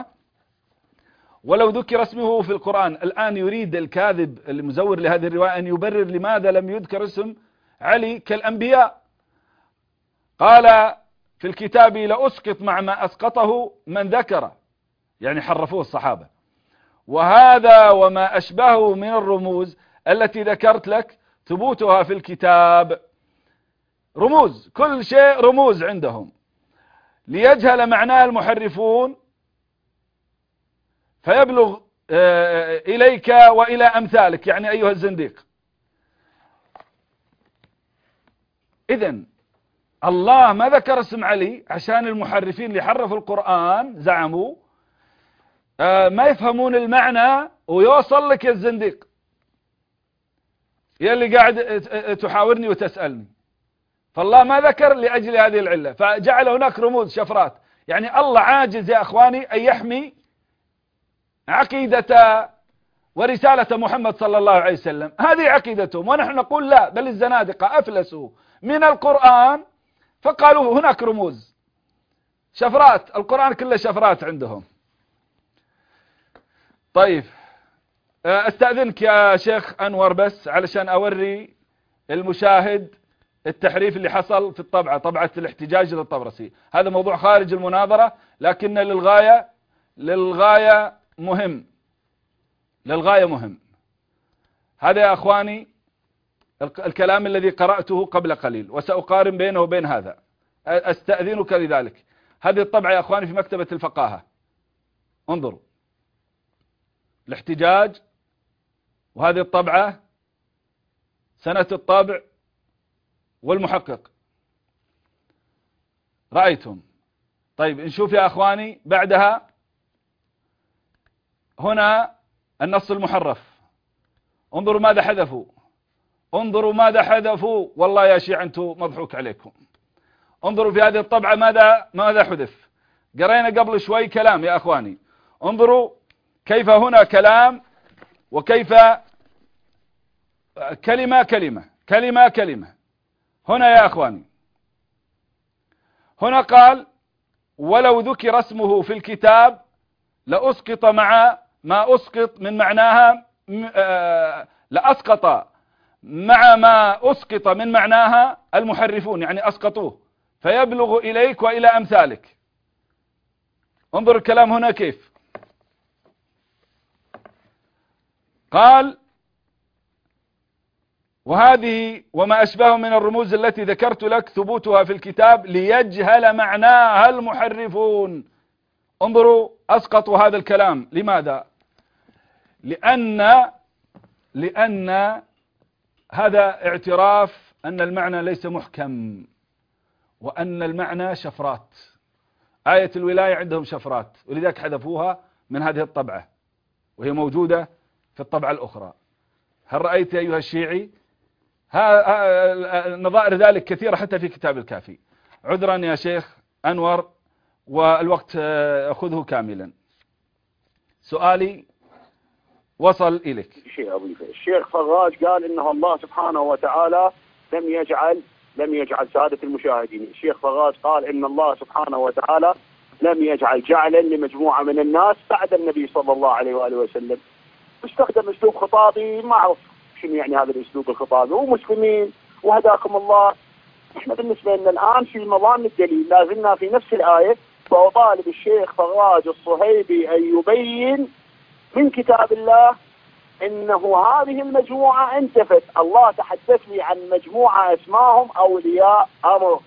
ولو ذكر اسمه في القرآن. الآن يريد الكاذب المزور لهذه الرواية أن يبرر لماذا لم يذكر اسم علي كالأنبياء. قال في الكتاب: لأسقط مع ما أسقطه من ذكر، يعني حرفوه الصحابة. وهذا وما أشبهه من الرموز التي ذكرت لك ثبوتها في الكتاب. رموز، كل شيء رموز عندهم، ليجهل معناه المحرفون فيبلغ إليك وإلى أمثالك، يعني أيها الزنديق. إذن الله ما ذكر اسم علي عشان المحرفين اللي حرفوا القرآن زعموا ما يفهمون المعنى، ويوصل لك يا الزنديق يلي قاعد تحاورني وتسألني. فالله ما ذكر لأجل هذه العلة، فجعل هناك رموز شفرات. يعني الله عاجز يا أخواني أن يحمي عقيدة ورسالة محمد صلى الله عليه وسلم، هذه عقيدتهم. ونحن نقول لا، بل الزنادقة أفلسوا من القرآن فقالوا هناك رموز شفرات، القرآن كله شفرات عندهم. طيب استأذنك يا شيخ أنور بس علشان أوري المشاهد التحريف اللي حصل في الطبعة، طبعة الاحتجاج للطبرسي. هذا موضوع خارج المناظرة لكن للغاية مهم، للغاية مهم. هذا يا أخواني الكلام الذي قرأته قبل قليل، وسأقارن بينه وبين هذا، أستأذنك لذلك. هذه الطبعة يا أخواني في مكتبة الفقاهة، انظروا الاحتجاج، وهذه الطبعة سنة الطبع والمحقق، رأيتم. طيب نشوف يا أخواني بعدها هنا النص المحرف، انظروا ماذا حذفوا، انظروا ماذا حذفوا. والله يا شيعة أنتم مضحوك عليكم. انظروا في هذه الطبعة ماذا حذف. قرينا قبل شوي كلام يا أخواني، انظروا كيف هنا كلام وكيف كلمة كلمة كلمة كلمة. هنا يا أخواني هنا قال: ولو ذكر اسمه في الكتاب لأسقط مع ما أسقط من معناها، لأسقط مع ما أسقط من معناها المحرفون، يعني أسقطوه فيبلغ إليك وإلى أمثالك. انظر الكلام هنا كيف قال: وهذه وما أشبه من الرموز التي ذكرت لك ثبوتها في الكتاب ليجهل معناها المحرفون. انظروا أسقطوا هذا الكلام. لماذا؟ لأن هذا اعتراف أن المعنى ليس محكم، وأن المعنى شفرات. آية الولاية عندهم شفرات، ولذلك حذفوها من هذه نظائر ذلك كثيرة حتى في كتاب الكافي. عذرا يا شيخ أنور، والوقت أخذه كاملا. سؤالي وصل إليك. شيء أضيفه، الشيخ فراج قال إنه الله سبحانه وتعالى لم يجعل سادة المشاهدين. الشيخ فراج قال إن الله سبحانه وتعالى لم يجعل جعلا لمجموعة من الناس بعد النبي صلى الله عليه وآله وسلم. استخدم أسلوب خطابي، ما أعرف شنو يعني هذا الأسلوب الخطابي، ومسلمين وهداكم الله. احنا بالنسبة لنا الآن في مظان الدليل، لازلنا في نفس الآية. وأطالب الشيخ فراج الصهيبي أن يبين من كتاب الله إنه هذه المجموعة انتفت. الله تحدث لي عن مجموعة اسماهم أولياء أمر،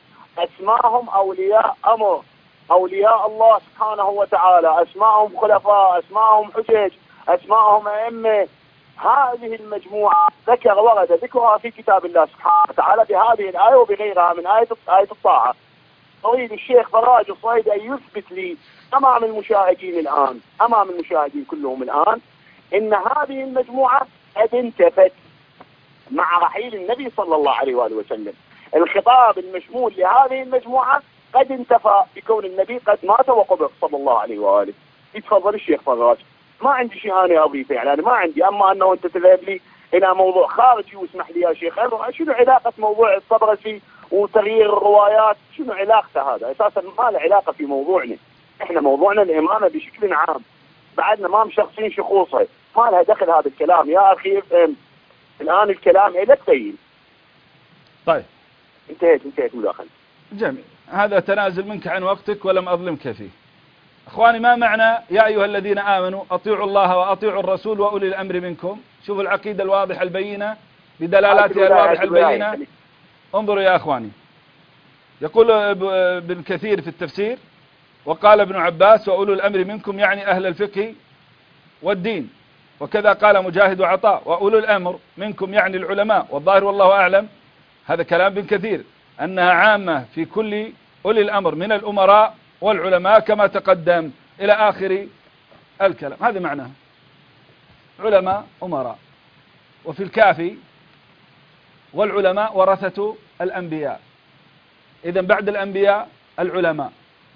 اسماهم أولياء أمر، أولياء الله سبحانه وتعالى، اسماهم خلفاء، اسماهم حجج، اسماهم أئمة. هذه المجموعة ورد ذكرها في كتاب الله سبحانه وتعالى بهذه الآية وبغيرها من آية الطاعة. أريد الشيخ فراج الصهيبي أن يثبت لي أمام المشاهدين الآن، أمام المشاهدين كلهم الآن، إن هذه المجموعة قد انتفت مع رحيل النبي صلى الله عليه وآله وسلم. الخطاب المشمول لهذه المجموعة قد انتفى بكون النبي قد مات وقبر صلى الله عليه وآله. يتفضل الشيخ فراج. ما عندي شيء أنا أضيفه، يعني أنا ما عندي. أما أنه أنت تذهب لي إلى موضوع خارجي، واسمح لي يا شيخ، شنو علاقة موضوع الطبرسي وتغيير الروايات؟ شنو علاقته هذا؟ أساسا ما له علاقة في موضوعنا. إحنا موضوعنا الإمامة بشكل عام، بعدنا ما مشخصين شخوصها، ما لها دخل هذا الكلام يا أخي. الآن الكلام إلك بين. طيب انتهت مداخلة. جميل، هذا تنازل منك عن وقتك ولم أظلمك فيه. أخواني، ما معنى يا أيها الذين آمنوا أطيعوا الله وأطيعوا الرسول وأولي الأمر منكم؟ شوفوا العقيدة الواضحة البينة بدلالاتها الواضحة البينة. انظروا يا أخواني، يقول ابن كثير في التفسير: وقال ابن عباس وأولو الأمر منكم يعني أهل الفقه والدين. وكذا قال مجاهد وعطاء وأولو الأمر منكم يعني العلماء. والظاهر والله أعلم هذا كلام ابن كثير أنها عامة في كل أولي الأمر من الأمراء والعلماء كما تقدم إلى آخر الكلام. هذا معناه علماء أمراء. وفي الكافي: والعلماء ورثة الأنبياء. إذن بعد الأنبياء العلماء،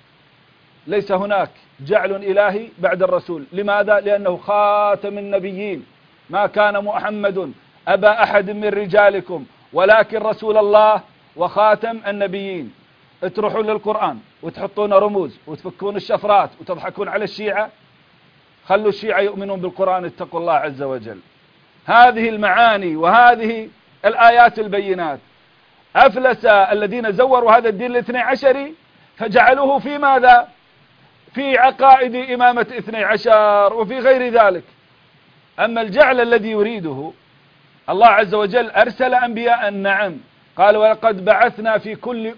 ليس هناك جعل إلهي بعد الرسول. لماذا؟ لأنه خاتم النبيين. ما كان محمد أبا أحد من رجالكم ولكن رسول الله وخاتم النبيين. تروحون للقرآن وتحطون رموز وتفكون الشفرات وتضحكون على الشيعة. خلوا الشيعة يؤمنون بالقرآن، اتقوا الله عز وجل. هذه المعاني وهذه الآيات البينات أفلس الذين زوروا هذا الدين الاثني عشري فجعلوه في ماذا؟ في عقائد إمامة 12 وفي غير ذلك. أما الجعل الذي يريده الله عز وجل أرسل أنبياء، نعم، قال: ولقد بعثنا في كل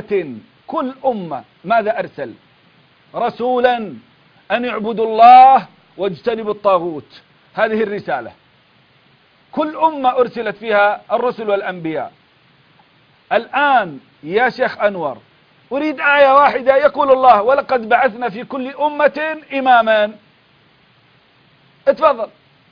أمة ماذا أرسل؟ رسولا أن يعبدوا الله واجتنبوا الطاغوت. هذه الرسالة، كل أمة أرسلت فيها الرسل والأنبياء. الآن يا شيخ أنور أريد آية واحدة يقول الله: ولقد بعثنا في كل أمة إماما. اتفضل.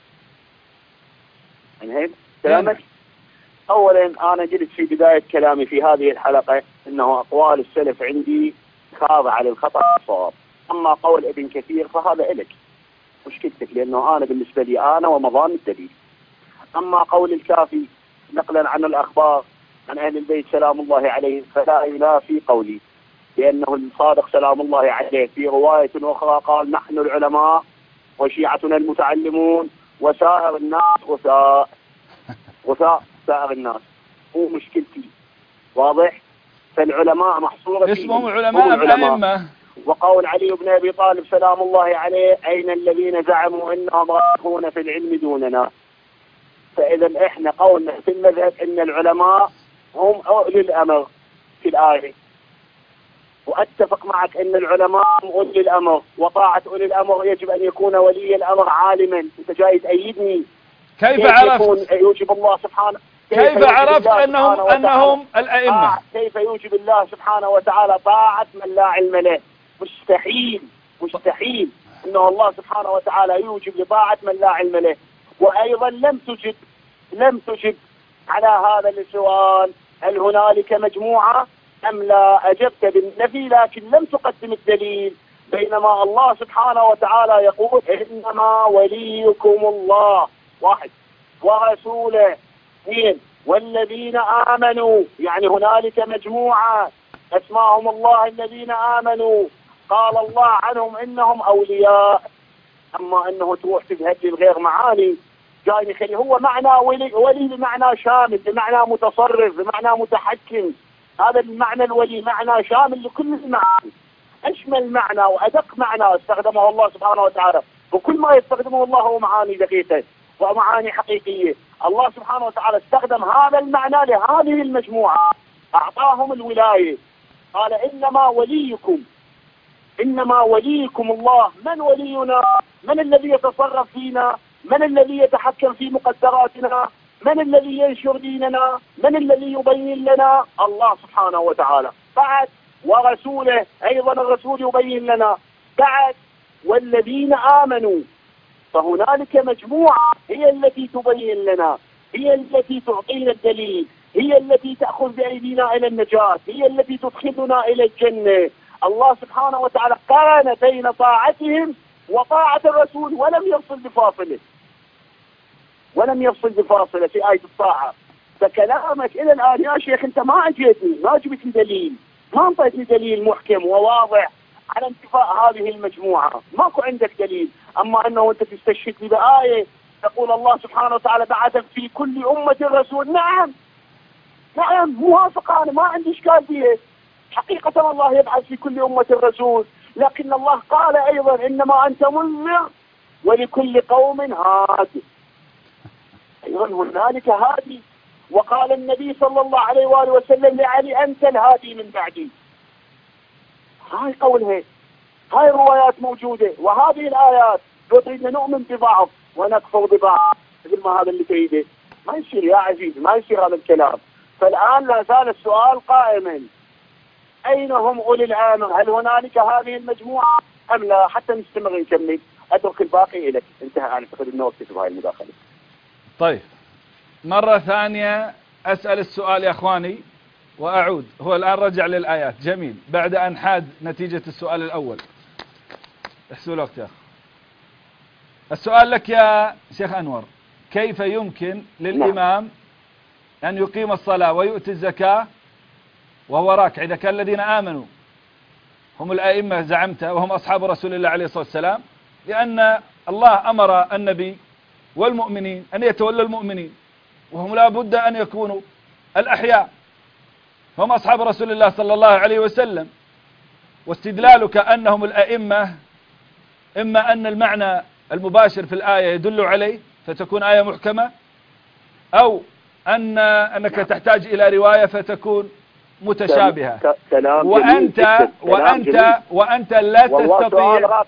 انهيت كلامك. أولا أنا قلت في بداية كلامي في هذه الحلقة أنه أقوال السلف عندي خاضعة للخطأ والصواب. أما قول ابن كثير فهذا إلك مشكلتك، لأنه أنا بالنسبة لي أنا ومظان الدليل. أما قول الكافي نقلا عن الأخبار عن أهل البيت سلام الله عليهم فلا ينافي قولي، لأنه الصادق سلام الله عليه في رواية أخرى قال: نحن العلماء وشيعتنا المتعلمون وسائر الناس وثاء سائر الناس. هو مشكلتي واضح. فالعلماء محصورة اسمهم علماء الأئمة. وقول علي بن أبي طالب سلام الله عليه: أين الذين زعموا أنهم راسخون في العلم دوننا؟ فإذا إحنا قولنا في المذهب أن العلماء هم أولي الأمر في الآية، وأتفق معك أن العلماء هم أولي الأمر، وطاعة أولي الأمر يجب أن يكون ولي الأمر عالما. أنت جاي تأيدني. كيف عرفت؟ يوجب الله سبحانه. كيف عرفت أنهم الأئمة؟ كيف يوجب الله سبحانه وتعالى طاعة من لا علم له؟ مستحيل أنه الله سبحانه وتعالى يوجب لطاعة من لا علم له. وأيضا لم تجب على هذا السؤال هل هنالك مجموعة أم لا؟ أجبت بالنفي لكن لم تقدم الدليل، بينما الله سبحانه وتعالى يقول إنما وليكم الله واحد ورسوله اثنين والذين آمنوا، يعني هنالك مجموعة اسماهم الله الذين آمنوا، قال الله عنهم إنهم أولياء. أما أنه تروح تذهب للغير معاني جاي يخلي هو معنى ولي بمعنى شامل، بمعنى متصرف، بمعنى متحكم. هذا المعنى الولي معنى شامل لكل المعاني، أشمل معنى وأدق معنى استخدمه الله سبحانه وتعالى، وكل ما يستخدمه الله هو معاني دقيقة ومعاني حقيقية. الله سبحانه وتعالى استخدم هذا المعنى لهذه المجموعة، أعطاهم الولاية، قال إنما وليكم الله. من ولينا؟ من الذي يتصرف فينا؟ من الذي يتحكم في مقدراتنا؟ من الذي ينشر ديننا؟ من الذي يبين لنا؟ الله سبحانه وتعالى. بعد ورسوله، أيضا الرسول يبين لنا. بعد والذين آمنوا، فهنالك مجموعة هي التي تبين لنا، هي التي تعطينا الدليل، هي التي تأخذ بأيدينا إلى النجاة، هي التي تدخلنا إلى الجنة. الله سبحانه وتعالى قارن بين طاعتهم وطاعة الرسول ولم يفصل بفاصلة في آية الطاعة. فكلامك إلى الآن يا شيخ أنت ما أجيتني، ما جبت لي دليل، ما انطيتني دليل محكم وواضح على انتفاء هذه المجموعة، ماكو عندك دليل. أما أنه أنت تستشهد لي بآية تقول الله سبحانه وتعالى بعث في كل أمة رسول، نعم موافقة، أنا ما عندي إشكال فيها. حقيقة الله يبعث في كل أمة رسول، لكن الله قال أيضا إنما أنت منذر ولكل قوم هاد. أيضا هنالك هادي، وقال النبي صلى الله عليه وآله وسلم لعلي أنت الهادي من بعدي. هاي قولها، هاي الروايات موجودة، وهذه الآيات لو تريدنا نؤمن ببعض ونكفر ببعض مثل ما هذا اللي تريده، ما يصير يا عزيزي، ما يصير هذا الكلام. فالآن لا زال السؤال قائما، أين هم أولي الأمر؟ هل هنالك هذه المجموعة أم لا؟ حتى نستمر نكمل، أترك الباقي إليك. انتهى، أعتقد أنه وقت هاي المداخلة. طيب مرة ثانية أسأل السؤال يا أخواني وأعود. هو الآن رجع للآيات، جميل، بعد أن حاد نتيجة السؤال الأول. احسوا الوقت يا أخي. السؤال لك يا شيخ أنور، كيف يمكن للإمام أن يقيم الصلاة ويؤتي الزكاة وهو راكع إذا كان الذين آمنوا هم الأئمة زعمت وهم أصحاب رسول الله عليه الصلاة والسلام؟ لأن الله أمر النبي والمؤمنين أن يتولوا المؤمنين، وهم لا بد أن يكونوا الأحياء، هم أصحاب رسول الله صلى الله عليه وسلم. واستدلالك أنهم الأئمة إما أن المعنى المباشر في الآية يدل عليه فتكون آية محكمة، أو أنك تحتاج إلى رواية فتكون متشابهة. وأنت لا تستطيع.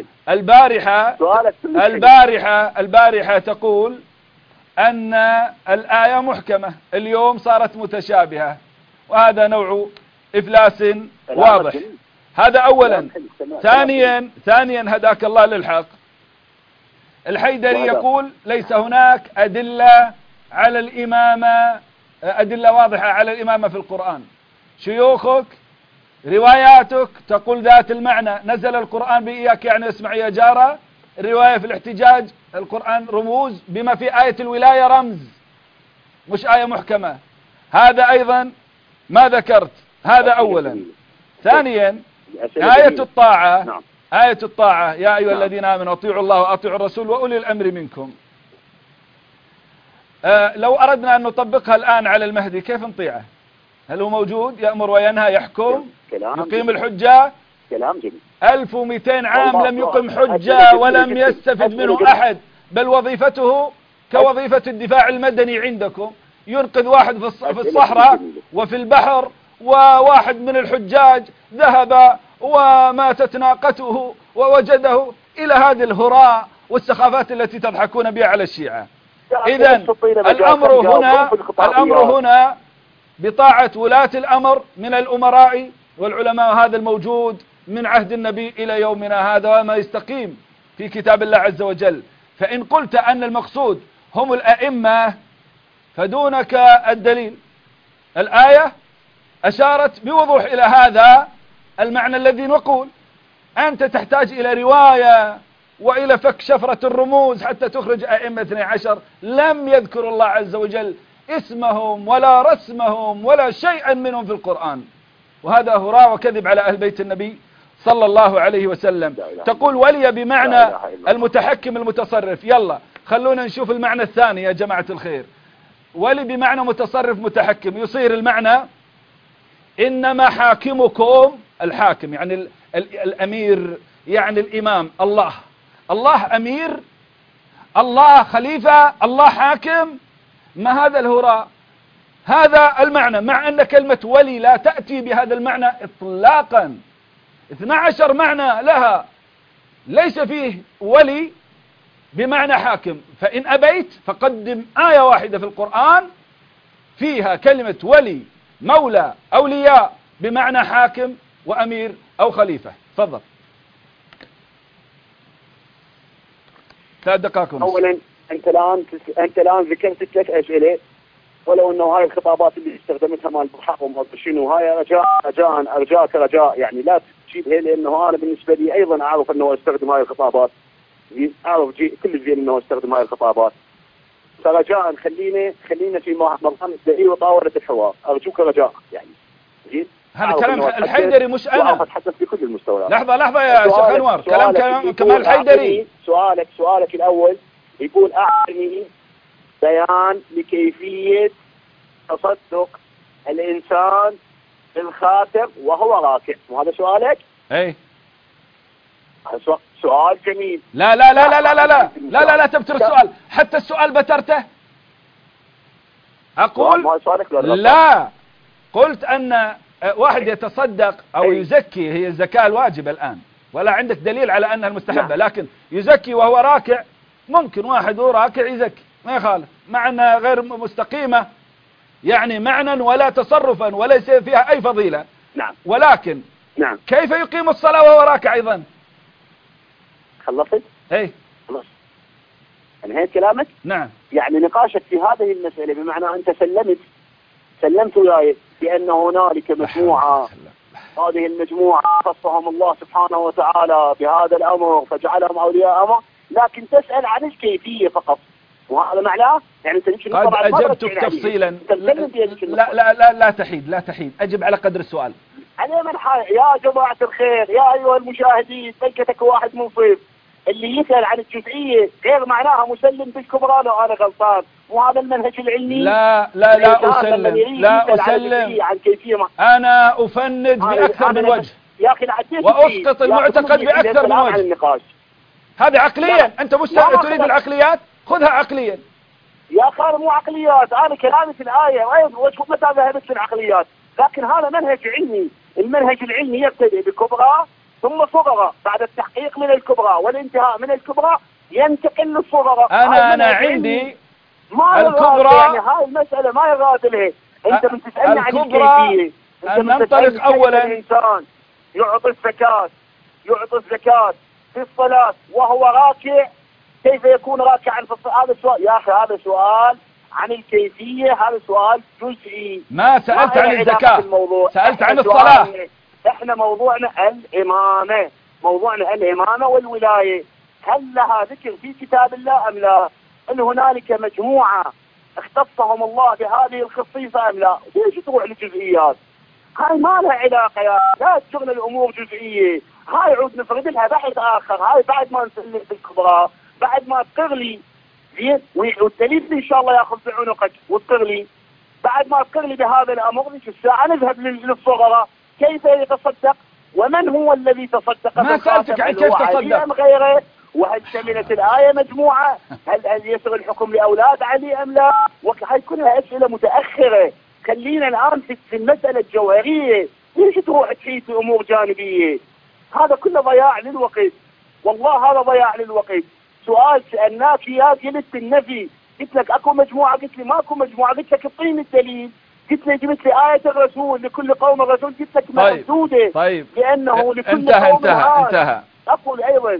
البارحة تقول أن الآية محكمة، اليوم صارت متشابهة، وهذا نوع إفلاس واضح. هذا أولا. ثانيا هداك الله للحق، الحيدري يقول ليس هناك أدلة على الإمامة، أدلة واضحة على الإمامة في القرآن. شيوخك رواياتك تقول ذات المعنى، نزل القرآن بإياك يعني اسمع يا جارة. الرواية في الاحتجاج القرآن رموز بما في آية الولاية رمز، مش آية محكمة. هذا أيضا ما ذكرت. هذا أولا. ثانيا آية الطاعة يا أيها الذين آمنوا أطيعوا الله وأطيعوا الرسول وأولي الأمر منكم. لو أردنا أن نطبقها الآن على المهدي كيف نطيعه؟ هل هو موجود يأمر وينهى يحكم يقيم الحجة؟ 1200 عام لم يقم حجة ولم يستفد منه أحد، بل وظيفته كوظيفة الدفاع المدني عندكم، ينقذ واحد في الصحراء وفي البحر، وواحد من الحجاج ذهب وماتت ناقته ووجده، إلى هذه الهراء والسخافات التي تضحكون بها على الشيعة. إذن الأمر هنا بطاعة ولاة الأمر من الأمراء والعلماء، هذا الموجود من عهد النبي إلى يومنا هذا، وما يستقيم في كتاب الله عز وجل. فإن قلت أن المقصود هم الأئمة فدونك الدليل. الآية أشارت بوضوح إلى هذا المعنى الذي نقول. أنت تحتاج إلى رواية وإلى فك شفرة الرموز حتى تخرج أئمة 12 لم يذكر الله عز وجل اسمهم ولا رسمهم ولا شيئا منهم في القرآن، وهذا هراء وكذب على أهل بيت النبي صلى الله عليه وسلم. تقول ولي بمعنى المتحكم المتصرف. يلا خلونا نشوف المعنى الثاني يا جماعة الخير. ولي بمعنى متصرف متحكم، يصير المعنى إنما حاكمكم الحاكم، يعني الأمير، يعني الإمام، الله أمير، الله خليفة، الله حاكم. ما هذا الهراء؟ هذا المعنى، مع أن كلمة ولي لا تأتي بهذا المعنى إطلاقا. 12 معنى لها، ليس فيه ولي بمعنى حاكم. فإن أبيت فقدم آية واحدة في القرآن فيها كلمة ولي، مولى، أولياء بمعنى حاكم وأمير أو خليفة. تفضل. 3 دقائق ونص. أولا أنت الآن ذكرت 3 أسئلة، ولو أنه هاي الخطابات اللي استخدمتها مال بحق وما شنو، هاي أرجاك رجاء يعني لا تجيبها، لأنه أنا بالنسبة لي أيضا أعرف أنه استخدم هاي الخطابات، أعرف كل زين أنه استخدم هاي الخطابات. فرجاء خلينا في مقام الدليل وطاولة الحوار، أرجوك رجاء يعني. هذا كلام الحيدري مش أنا. أتحدث في كل المستويات. لحظة يا شيخ أنور، كلام كمال الحيدري. سؤالك الأول يقول أعطني بيان لكيفية تصدق الإنسان بالخاتم وهو راكع، وهذا سؤالك؟ اي سؤال جميل. لا تبتر السؤال، حتى السؤال بترته. أقول لا، قلت أن واحد يتصدق أو يزكي، هي الزكاة الواجبة الآن، ولا عندك دليل على أنها المستحبة، لكن يزكي وهو راكع، ممكن واحد هو راكع يزكي ما يخالف، مع أنها غير مستقيمة يعني معنى ولا تصرفا وليس فيها أي فضيلة. نعم. ولكن نعم. كيف يقيم الصلاة وهو راكع أيضا؟ خلصت؟ اي خلص. انهيت كلامك؟ نعم. يعني نقاشك في هذه المسألة بمعنى أنت سلمت وياي بأن هنالك مجموعة، هذه المجموعة خصهم الله سبحانه وتعالى بهذا الأمر فجعلهم أولياء أمر، لكن تسأل عن الكيفية فقط، وهذا معناه يعني أنت يمكن قد أجبتك تفصيلا. لا تحيد، أجب على قدر السؤال. على من يا جماعة الخير، يا أيها المشاهدين، بينك واحد منصف اللي يسأل عن الجزئية غير معناها مسلم بالكبرى لو أنا غلطان، وهذا المنهج العلمي. لا أسلم عن كيفية أنا أفند بأكثر من وجه يا أخي وأسقط المعتقد بأكثر من وجه. هذا عقليا، أنت مش تريد العقليات، خذها عقليا يا أخي. مو عقليات، أنا كلامي في الآية متى ذهبت في العقليات، لكن هذا منهج علمي. المنهج العلمي يبتدئ بكبرى ثم صغرى، بعد التحقيق من الكبرى والانتهاء من الكبرى ينتقل للصغرى. أنا عندي ما الكبرى يعني هاي المسألة ما يراد لها. أنت بتسألني عن الكيفية. أن ننطلق أولا. الإنسان يعطي الزكاة في الصلاة وهو راكع، كيف يكون راكعا في الصلاة؟ هذا السؤال يا أخي، هذا سؤال عن الكيفية، هذا سؤال جزئي. ما سألت عن الزكاة، سألت عن الصلاة. احنا موضوعنا الإمامة والولاية. هل لها ذكر في كتاب الله أم لا؟ هل هنالك مجموعة اختصهم الله بهذه الخصيصة أم لا؟ ليش تروح للجزئيات؟ هاي ما لها علاقة لا تشغل الأمور جزئية. هاي عود نفرد لها بحث آخر. هاي بعد ما نسلم بالكبرى، بعد ما تغلي زين، والدليل إن شاء الله ياخذ بعنقك وتغلي، بعد ما تغلي بهذا الأمر الساعة نذهب للصغرى. كيف يتصدق؟ ومن هو الذي تصدق؟ ما سألتك عن كيف تصدق أم غيره؟ وهل شملت الآية مجموعة؟ هل يسر الحكم لأولاد علي أم لا؟ وهي كلها أسئلة متأخرة. خلينا الآن في المسألة الجوهرية. ليش تروح تحيط في أمور جانبية؟ هذا كله ضياع للوقت، والله هذا ضياع للوقت. سؤال سألناك إياه قلت بالنفي، قلت لك أكو مجموعة، قلت لي ماكو مجموعة، قلت لك اعطيني الدليل، قلت لي جبت لي آية الرسول لكل قوم الرسول، قلت لك محدودة. طيب لأنه لكل انتهى. أقول أيضا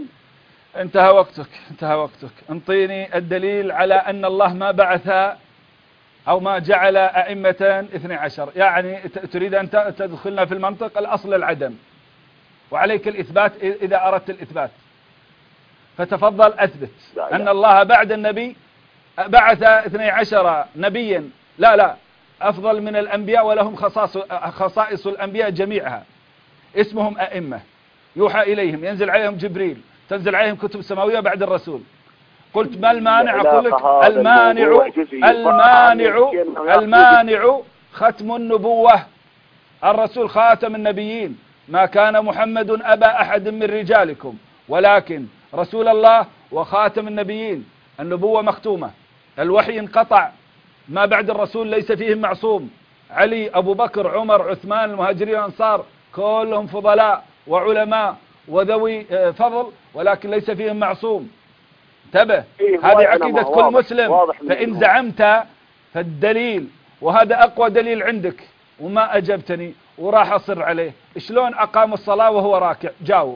انتهى وقتك. انطيني الدليل على أن الله ما بعث أو ما جعل أئمة 12. يعني تريد أن تدخلنا في المنطق، الأصل العدم وعليك الإثبات إذا أردت الإثبات، فتفضل أثبت أن الله بعد النبي بعث 12 نبيا. لا، أفضل من الأنبياء ولهم خصائص الأنبياء جميعها، اسمهم أئمة، يوحى إليهم، ينزل عليهم جبريل، تنزل عليهم كتب سماوية بعد الرسول. قلت ما المانع؟ أقول لك المانع ختم النبوة، الرسول خاتم النبيين، ما كان محمد أبا أحد من رجالكم ولكن رسول الله وخاتم النبيين. النبوة مختومة، الوحي انقطع، ما بعد الرسول ليس فيهم معصوم. علي، أبو بكر، عمر، عثمان، المهاجرين والأنصار كلهم فضلاء وعلماء وذوي فضل، ولكن ليس فيهم معصوم. انتبه، هذه عقيدة كل مسلم. فإن زعمت فالدليل، وهذا أقوى دليل عندك وما أجبتني وراح أصر عليه، شلون أقام الصلاة وهو راكع؟ جاوب.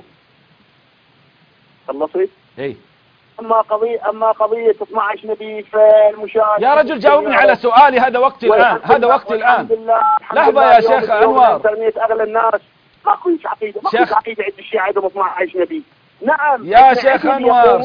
خلصت؟ اي. أما قضية 12 نبي في المشاهد. يا رجل جاوبني على سؤالي، هذا وقتي الآن، هذا وقتي الآن. لحظة يا شيخ أنور. أغلى الناس ماكو عقيدة، ماكو عقيدة عند الشيعة عندهم 12 نبي. نعم يا شيخ أنور،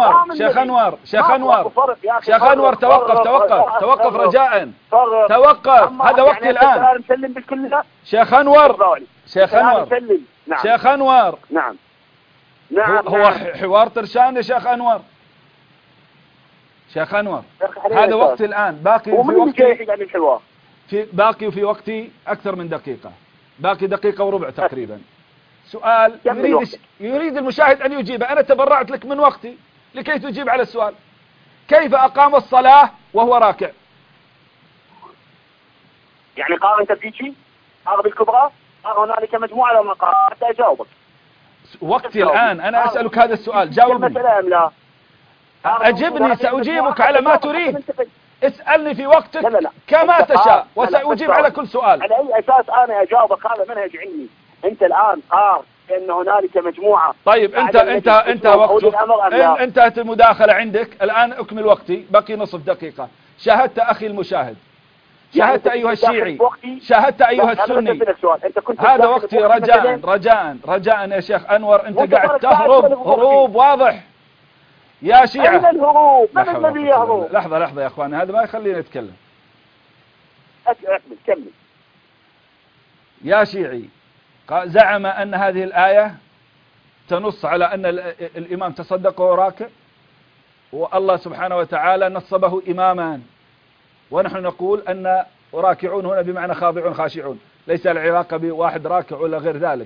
شيخ أنور توقف رجاء، توقف، هذا وقتي الآن. شيخ أنور، شيخ أنور، نعم هو حوار طرشان يا شيخ أنور. شيخ أنور هذا وقتي الآن، باقي في وقتي أكثر من دقيقة، باقي دقيقة وربع تقريبا. سؤال يريد المشاهد أن يجيب، أنا تبرعت لك من وقتي لكي تجيب على السؤال. كيف أقام الصلاة وهو راكع؟ يعني قارن تبكيشي، قارن بالكبرى، قارن هنالك مجموعة لما قارن حتى أجاوبك. وقتي الآن، أنا أسألك هذا السؤال، جاوبني. لا. أجبني، سأجيبك على ما تريد. اسألني في وقتك كما تشاء وسأجيب على كل سؤال. على أي أساس أنا أجاوبك؟ هذا منهج علمي. أنت الآن قار أن هنالك مجموعة. طيب أنت وقتك انتهت المداخلة عندك، الآن أكمل وقتي، بقي نصف دقيقة. شاهدت أخي المشاهد، شاهدت أيها الشيعي، شاهدت أيها السني، هذا وقتي. رجاء يا شيخ أنور، أنت قاعد تهرب هروب واضح يا شيعة. أين الهروب؟ من الذي يهرب؟ لحظة يا أخواني، هذا ما يخليني أتكلم. كمل يا شيعي. زعم أن هذه الآية تنص على أن الإمام تصدق وهو راكع، والله سبحانه وتعالى نصبه إماما، ونحن نقول أن راكعون هنا بمعنى خاضعون خاشعون، ليس العلاقة بواحد راكع ولا غير ذلك.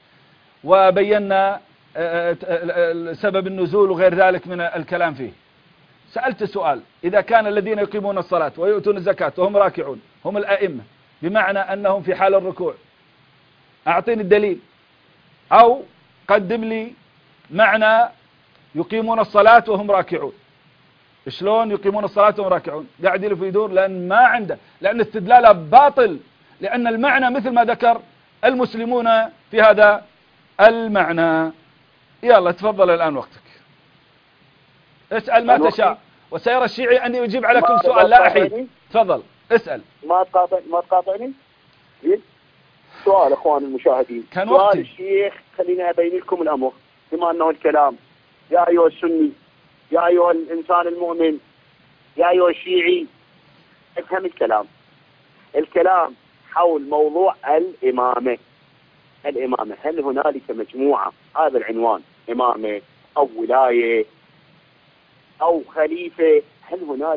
وبينا سبب النزول وغير ذلك من الكلام فيه. سألت سؤال، إذا كان الذين يقيمون الصلاة ويؤتون الزكاة وهم راكعون هم الأئمة، بمعنى أنهم في حال الركوع، أعطيني الدليل، أو قدم لي معنى يقيمون الصلاة وهم راكعون. شلون يقيمون الصلاة وهم راكعون؟ قاعد يلف ويدور، لأن ما عنده، لأن استدلاله باطل، لأن المعنى مثل ما ذكر المسلمون في هذا المعنى. يلا تفضل الآن وقتك، اسأل ما تشاء، وسيرى الشيعي أن يجيب على كل سؤال لا أحيد. تفضل اسأل. ما تقاطعني. سؤال اخوان المشاهدين، كان سؤال وقتي. الشيخ خليني ابين لكم الامر بما انه الكلام. يا ايها السني، يا ايها الانسان المؤمن، يا ايها الشيعي، افهم الكلام حول موضوع الامامه. هل هنالك مجموعه، هذا العنوان، امامه او ولايه او خليفه، هل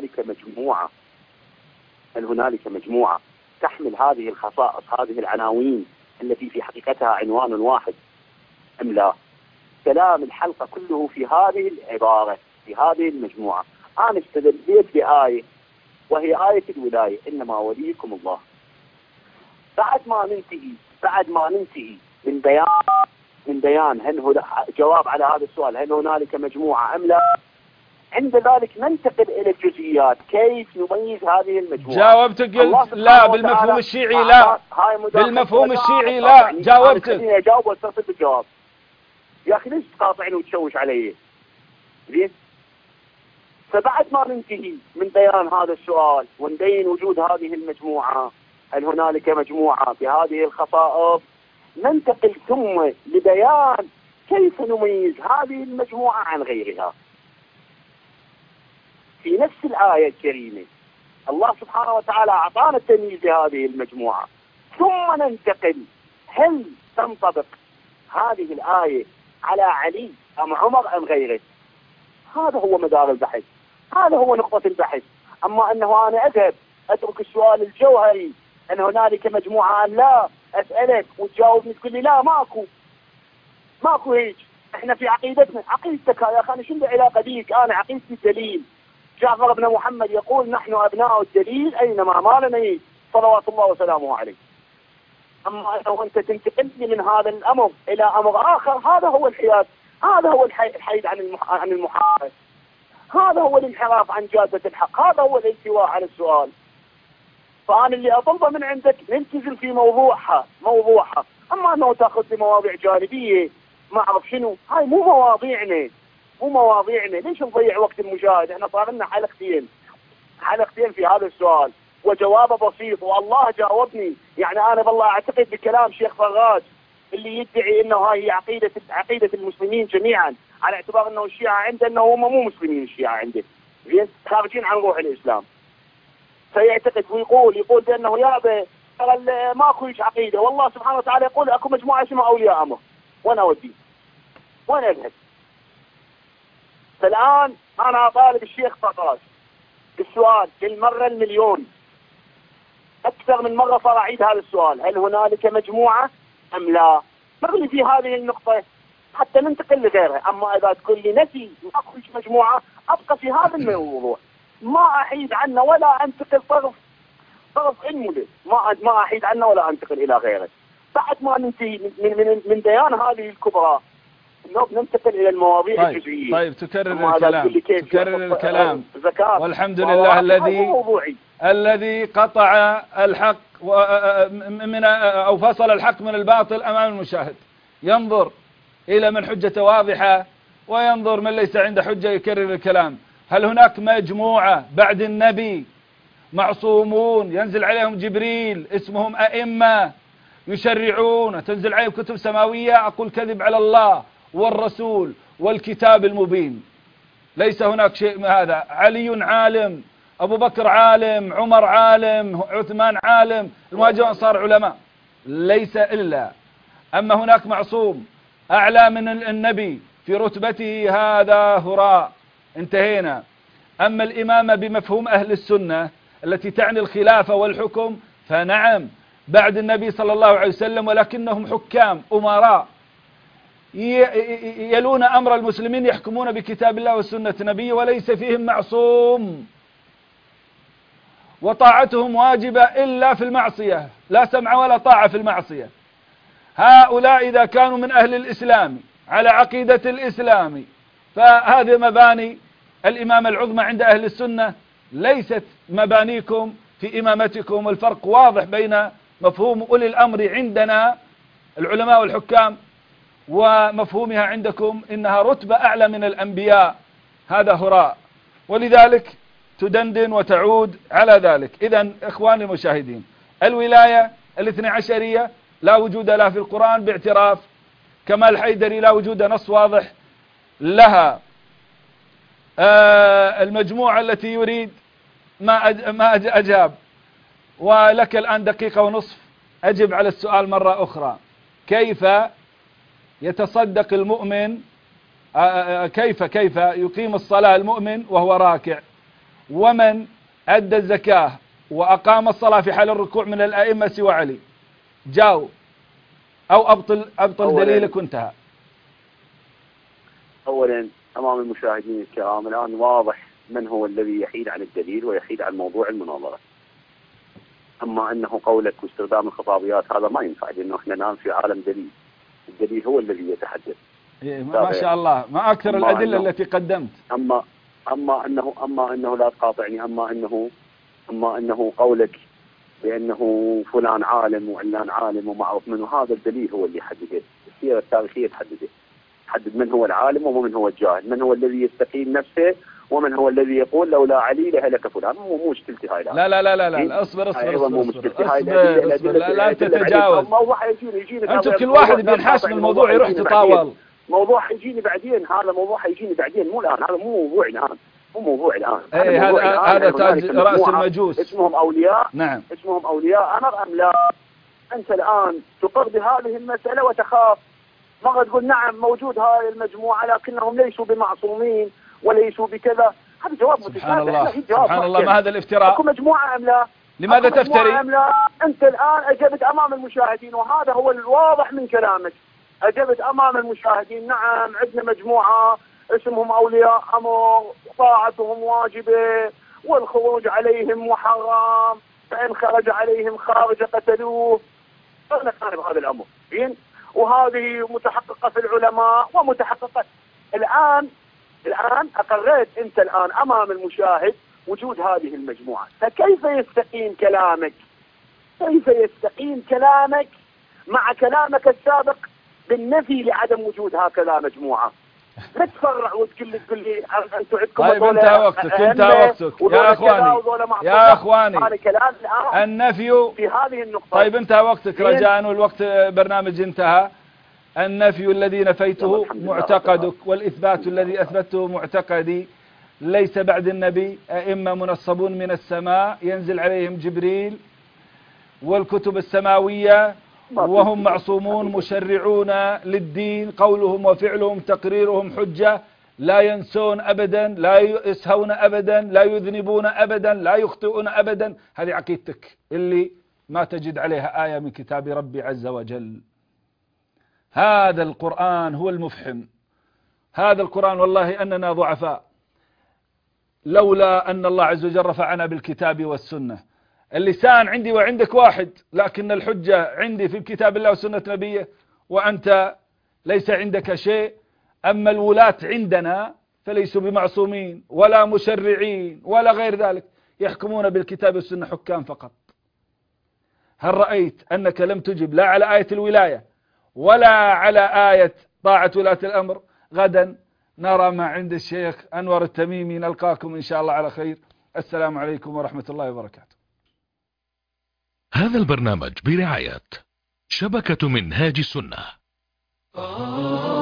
هنالك مجموعه تحمل هذه الخصائص، هذه العناوين التي في حقيقتها عنوان واحد أم لا؟ كلام الحلقة كله في هذه العبارة، في هذه المجموعة. أنا استدليت بآية وهي آية الولاية، إنما وليكم الله. بعد ما ننتهي من بيان هل هو جواب على هذا السؤال، هل هنالك مجموعة أم لا، عند ذلك ننتقل إلى الجزئيات، كيف نميز هذه المجموعة. جاوبتك قلت لا، بالمفهوم الشيعي لا، بالمفهوم الشيعي لا. جاوبتك. خليني أجاوب واستفسر بالجواب. يا أخي ليش تقاطعني وتشوش علي؟ زين فبعد ما ننتهي من بيان هذا السؤال ونبين وجود هذه المجموعة، هل هنالك مجموعة بهذه الخصائص، ننتقل ثم لبيان كيف نميز هذه المجموعة عن غيرها. في نفس الآية الكريمة الله سبحانه وتعالى أعطانا التمييز لهذه المجموعة، ثم ننتقل هل تنطبق هذه الآية على علي أم عمر أم غيره. هذا هو مدار البحث، هذا هو نقطة البحث. أما أنه أنا أذهب أترك السؤال الجوهري أن هنالك مجموعة أم لا، أسألك وتجاوبني تقول لي لا ماكو هيك. احنا في عقيدتنا، عقيدتك يا أخي أنا شنو علاقة بيك؟ أنا عقيدتي الدليل. جعفر بن محمد يقول نحن أبناء الدليل أينما مالنا صلوات الله وسلامه عليه. أما أنه أنت تنتقل من هذا الأمر إلى أمر آخر، هذا هو الحياد، هذا هو الحيد عن المحارة، هذا هو الانحراف عن جادة الحق، هذا هو الالتواء على السؤال. فأنا اللي أطلبه من عندك نلتزم في موضوعها. أما أنه تأخذ لي مواضيع جانبية ما أعرف شنو، هاي مو مواضيعنا. ليش نضيع وقت المشاهد؟ احنا صار لنا حلقتين في هذا السؤال وجوابه بسيط، والله جاوبني. يعني أنا بالله أعتقد بكلام شيخ فراج اللي يدعي أنه هاي هي عقيدة المسلمين جميعا، على اعتبار أنه الشيعة عنده أنه هم مو مسلمين، الشيعة عنده زين خارجين عن روح الإسلام. فيعتقد ويقول بأنه يابا ماكو هيك عقيدة، والله سبحانه وتعالى يقول أكو مجموعة اسمها أولياء أمر، وأنا أودي وأنا أذهب. فالآن أنا أطالب الشيخ فراج بالسؤال للمرة المليون، أكثر من مرة صار أعيد هذا السؤال، هل هنالك مجموعة أم لا؟ مغلي في هذه النقطة حتى ننتقل لغيرها. أما إذا تقول لي نفي ماكو مجموعة، أبقى في هذا الموضوع، ما أحيد عنه ولا أنتقل طرف علمي، ما أحيد عنه ولا أنتقل إلى غيره. بعد ما ننتهي من بيان هذه الكبرى ننتقل إلى المواضيع الجزئية. طيب تكرر الكلام والحمد لله الذي قطع الحق أو فصل الحق من الباطل أمام المشاهد. ينظر إلى من حجته واضحة وينظر من ليس عنده حجة يكرر الكلام. هل هناك مجموعة بعد النبي معصومون ينزل عليهم جبريل اسمهم أئمة يشرعون تنزل عليهم كتب سماوية؟ أقول كذب على الله والرسول والكتاب المبين. ليس هناك شيء من هذا. علي عالم، أبو بكر عالم، عمر عالم، عثمان عالم، المهاجرون صار علماء، ليس إلا. أما هناك معصوم أعلى من النبي في رتبته، هذا هراء، انتهينا. أما الإمامة بمفهوم أهل السنة التي تعني الخلافة والحكم، فنعم بعد النبي صلى الله عليه وسلم، ولكنهم حكام أمراء يلون أمر المسلمين، يحكمون بكتاب الله والسنة نبيه، وليس فيهم معصوم، وطاعتهم واجبة إلا في المعصية، لا سمع ولا طاعة في المعصية. هؤلاء إذا كانوا من أهل الإسلام على عقيدة الإسلام، فهذه مباني الإمامة العظمى عند أهل السنة، ليست مبانيكم في إمامتكم. الفرق واضح بين مفهوم أولي الأمر عندنا العلماء والحكام ومفهومها عندكم، إنها رتبة أعلى من الأنبياء، هذا هراء، ولذلك تدندن وتعود على ذلك. إذن إخواني المشاهدين، الولاية الاثنى عشرية لا وجود لها في القرآن باعتراف كمال حيدري، لا وجود نص واضح لها. المجموعة التي يريد ما أجاب، ولك الآن دقيقة ونصف أجب على السؤال مرة أخرى. كيف يتصدق المؤمن، كيف يقيم الصلاة المؤمن وهو راكع؟ ومن أدى الزكاة وأقام الصلاة في حال الركوع من الأئمة سوى علي؟ جاوب أو أبطل دليلك وانتهى. أولا أمام المشاهدين الكرام الآن واضح من هو الذي يحيد عن الدليل ويحيد عن موضوع المناظرة. أما أنه قولك واستخدام الخطابيات هذا ما ينفع، لأنه إحنا الآن في عالم دليل، الدليل هو الذي يتحدث. ما شاء الله، ما أكثر الأدلة التي قدمت. أما أنه لا تقاطعني. أما أنه قولك بأنه فلان عالم وعلان عالم ومعروف منه، هذا الدليل هو اللي يحدده، السيرة التاريخية تحدد من هو العالم ومن هو الجاهل، من هو الذي يستقيم نفسه ومن هو الذي يقول لولا علي لهلك فلان. مو مشكلتي هاي. لا لا لا لا لا اصبر مو مشكلتي هاي. لا تتجاوز. الموضوع يجيني انتم كل واحد بينحاش من الموضوع يروح تطاول. موضوع يجيني بعدين. هذا موضوع يجيني بعدين مو الان. هذا مو موضوع الان. مو موضوع الان. هذا تاج رأس المجوس. اسمهم اولياء. نعم. اسمهم اولياء امر ام لا؟ انت الان تقر بهذه المسألة وتخاف. ما تقول نعم موجود هاي المجموعة لكنهم ليسوا بمعصومين وليسوا بكذا. هذا جواب متشابه. سبحان الله. سبحان الله. ما هذا الافتراء؟ اكو مجموعة ام لا؟ لماذا تفتري؟ أم لا؟ انت الان اجبت امام المشاهدين وهذا هو الواضح من كلامك. اجبت امام المشاهدين نعم عندنا مجموعة اسمهم اولياء امر طاعتهم واجبة والخروج عليهم محرم فان خرج عليهم خارج قتلوه. انا كان بهذا الامر زين وهذه متحققة في العلماء ومتحققة الان اقريت انت الان امام المشاهد وجود هذه المجموعة. فكيف يستقيم كلامك؟ كيف يستقيم كلامك مع كلامك السابق بالنفي لعدم وجود هكذا مجموعة؟ لا تفرع وتقول لي انتم عندكم. طيب انتهى وقتك. يا اخواني النفي في هذه النقطة. طيب انتهى وقتك رجاء والوقت برنامج انتهى. النفي الذي نفيته معتقدك والإثبات الذي أثبته معتقدي. ليس بعد النبي أئمة منصبون من السماء ينزل عليهم جبريل والكتب السماوية وهم معصومون مشرعون للدين. قولهم وفعلهم تقريرهم حجة. لا ينسون أبدا لا يسهون أبدا لا يذنبون أبدا لا يخطئون أبدا. هذه عقيدتك اللي ما تجد عليها آية من كتاب ربي عز وجل. هذا القرآن هو المفحم. هذا القرآن والله أننا ضعفاء لولا أن الله عز وجل رفعنا بالكتاب والسنة. اللسان عندي وعندك واحد لكن الحجة عندي في كتاب الله وسنة نبيه وأنت ليس عندك شيء. أما الولاة عندنا فليسوا بمعصومين ولا مشرعين ولا غير ذلك يحكمون بالكتاب والسنة حكام فقط. هل رأيت أنك لم تجب لا على آية الولاية ولا على آية طاعة ولاة الأمر؟ غدا نرى ما عند الشيخ أنور التميمي. نلقاكم إن شاء الله على خير. السلام عليكم ورحمة الله وبركاته. هذا البرنامج برعاية شبكة منهاج السنة.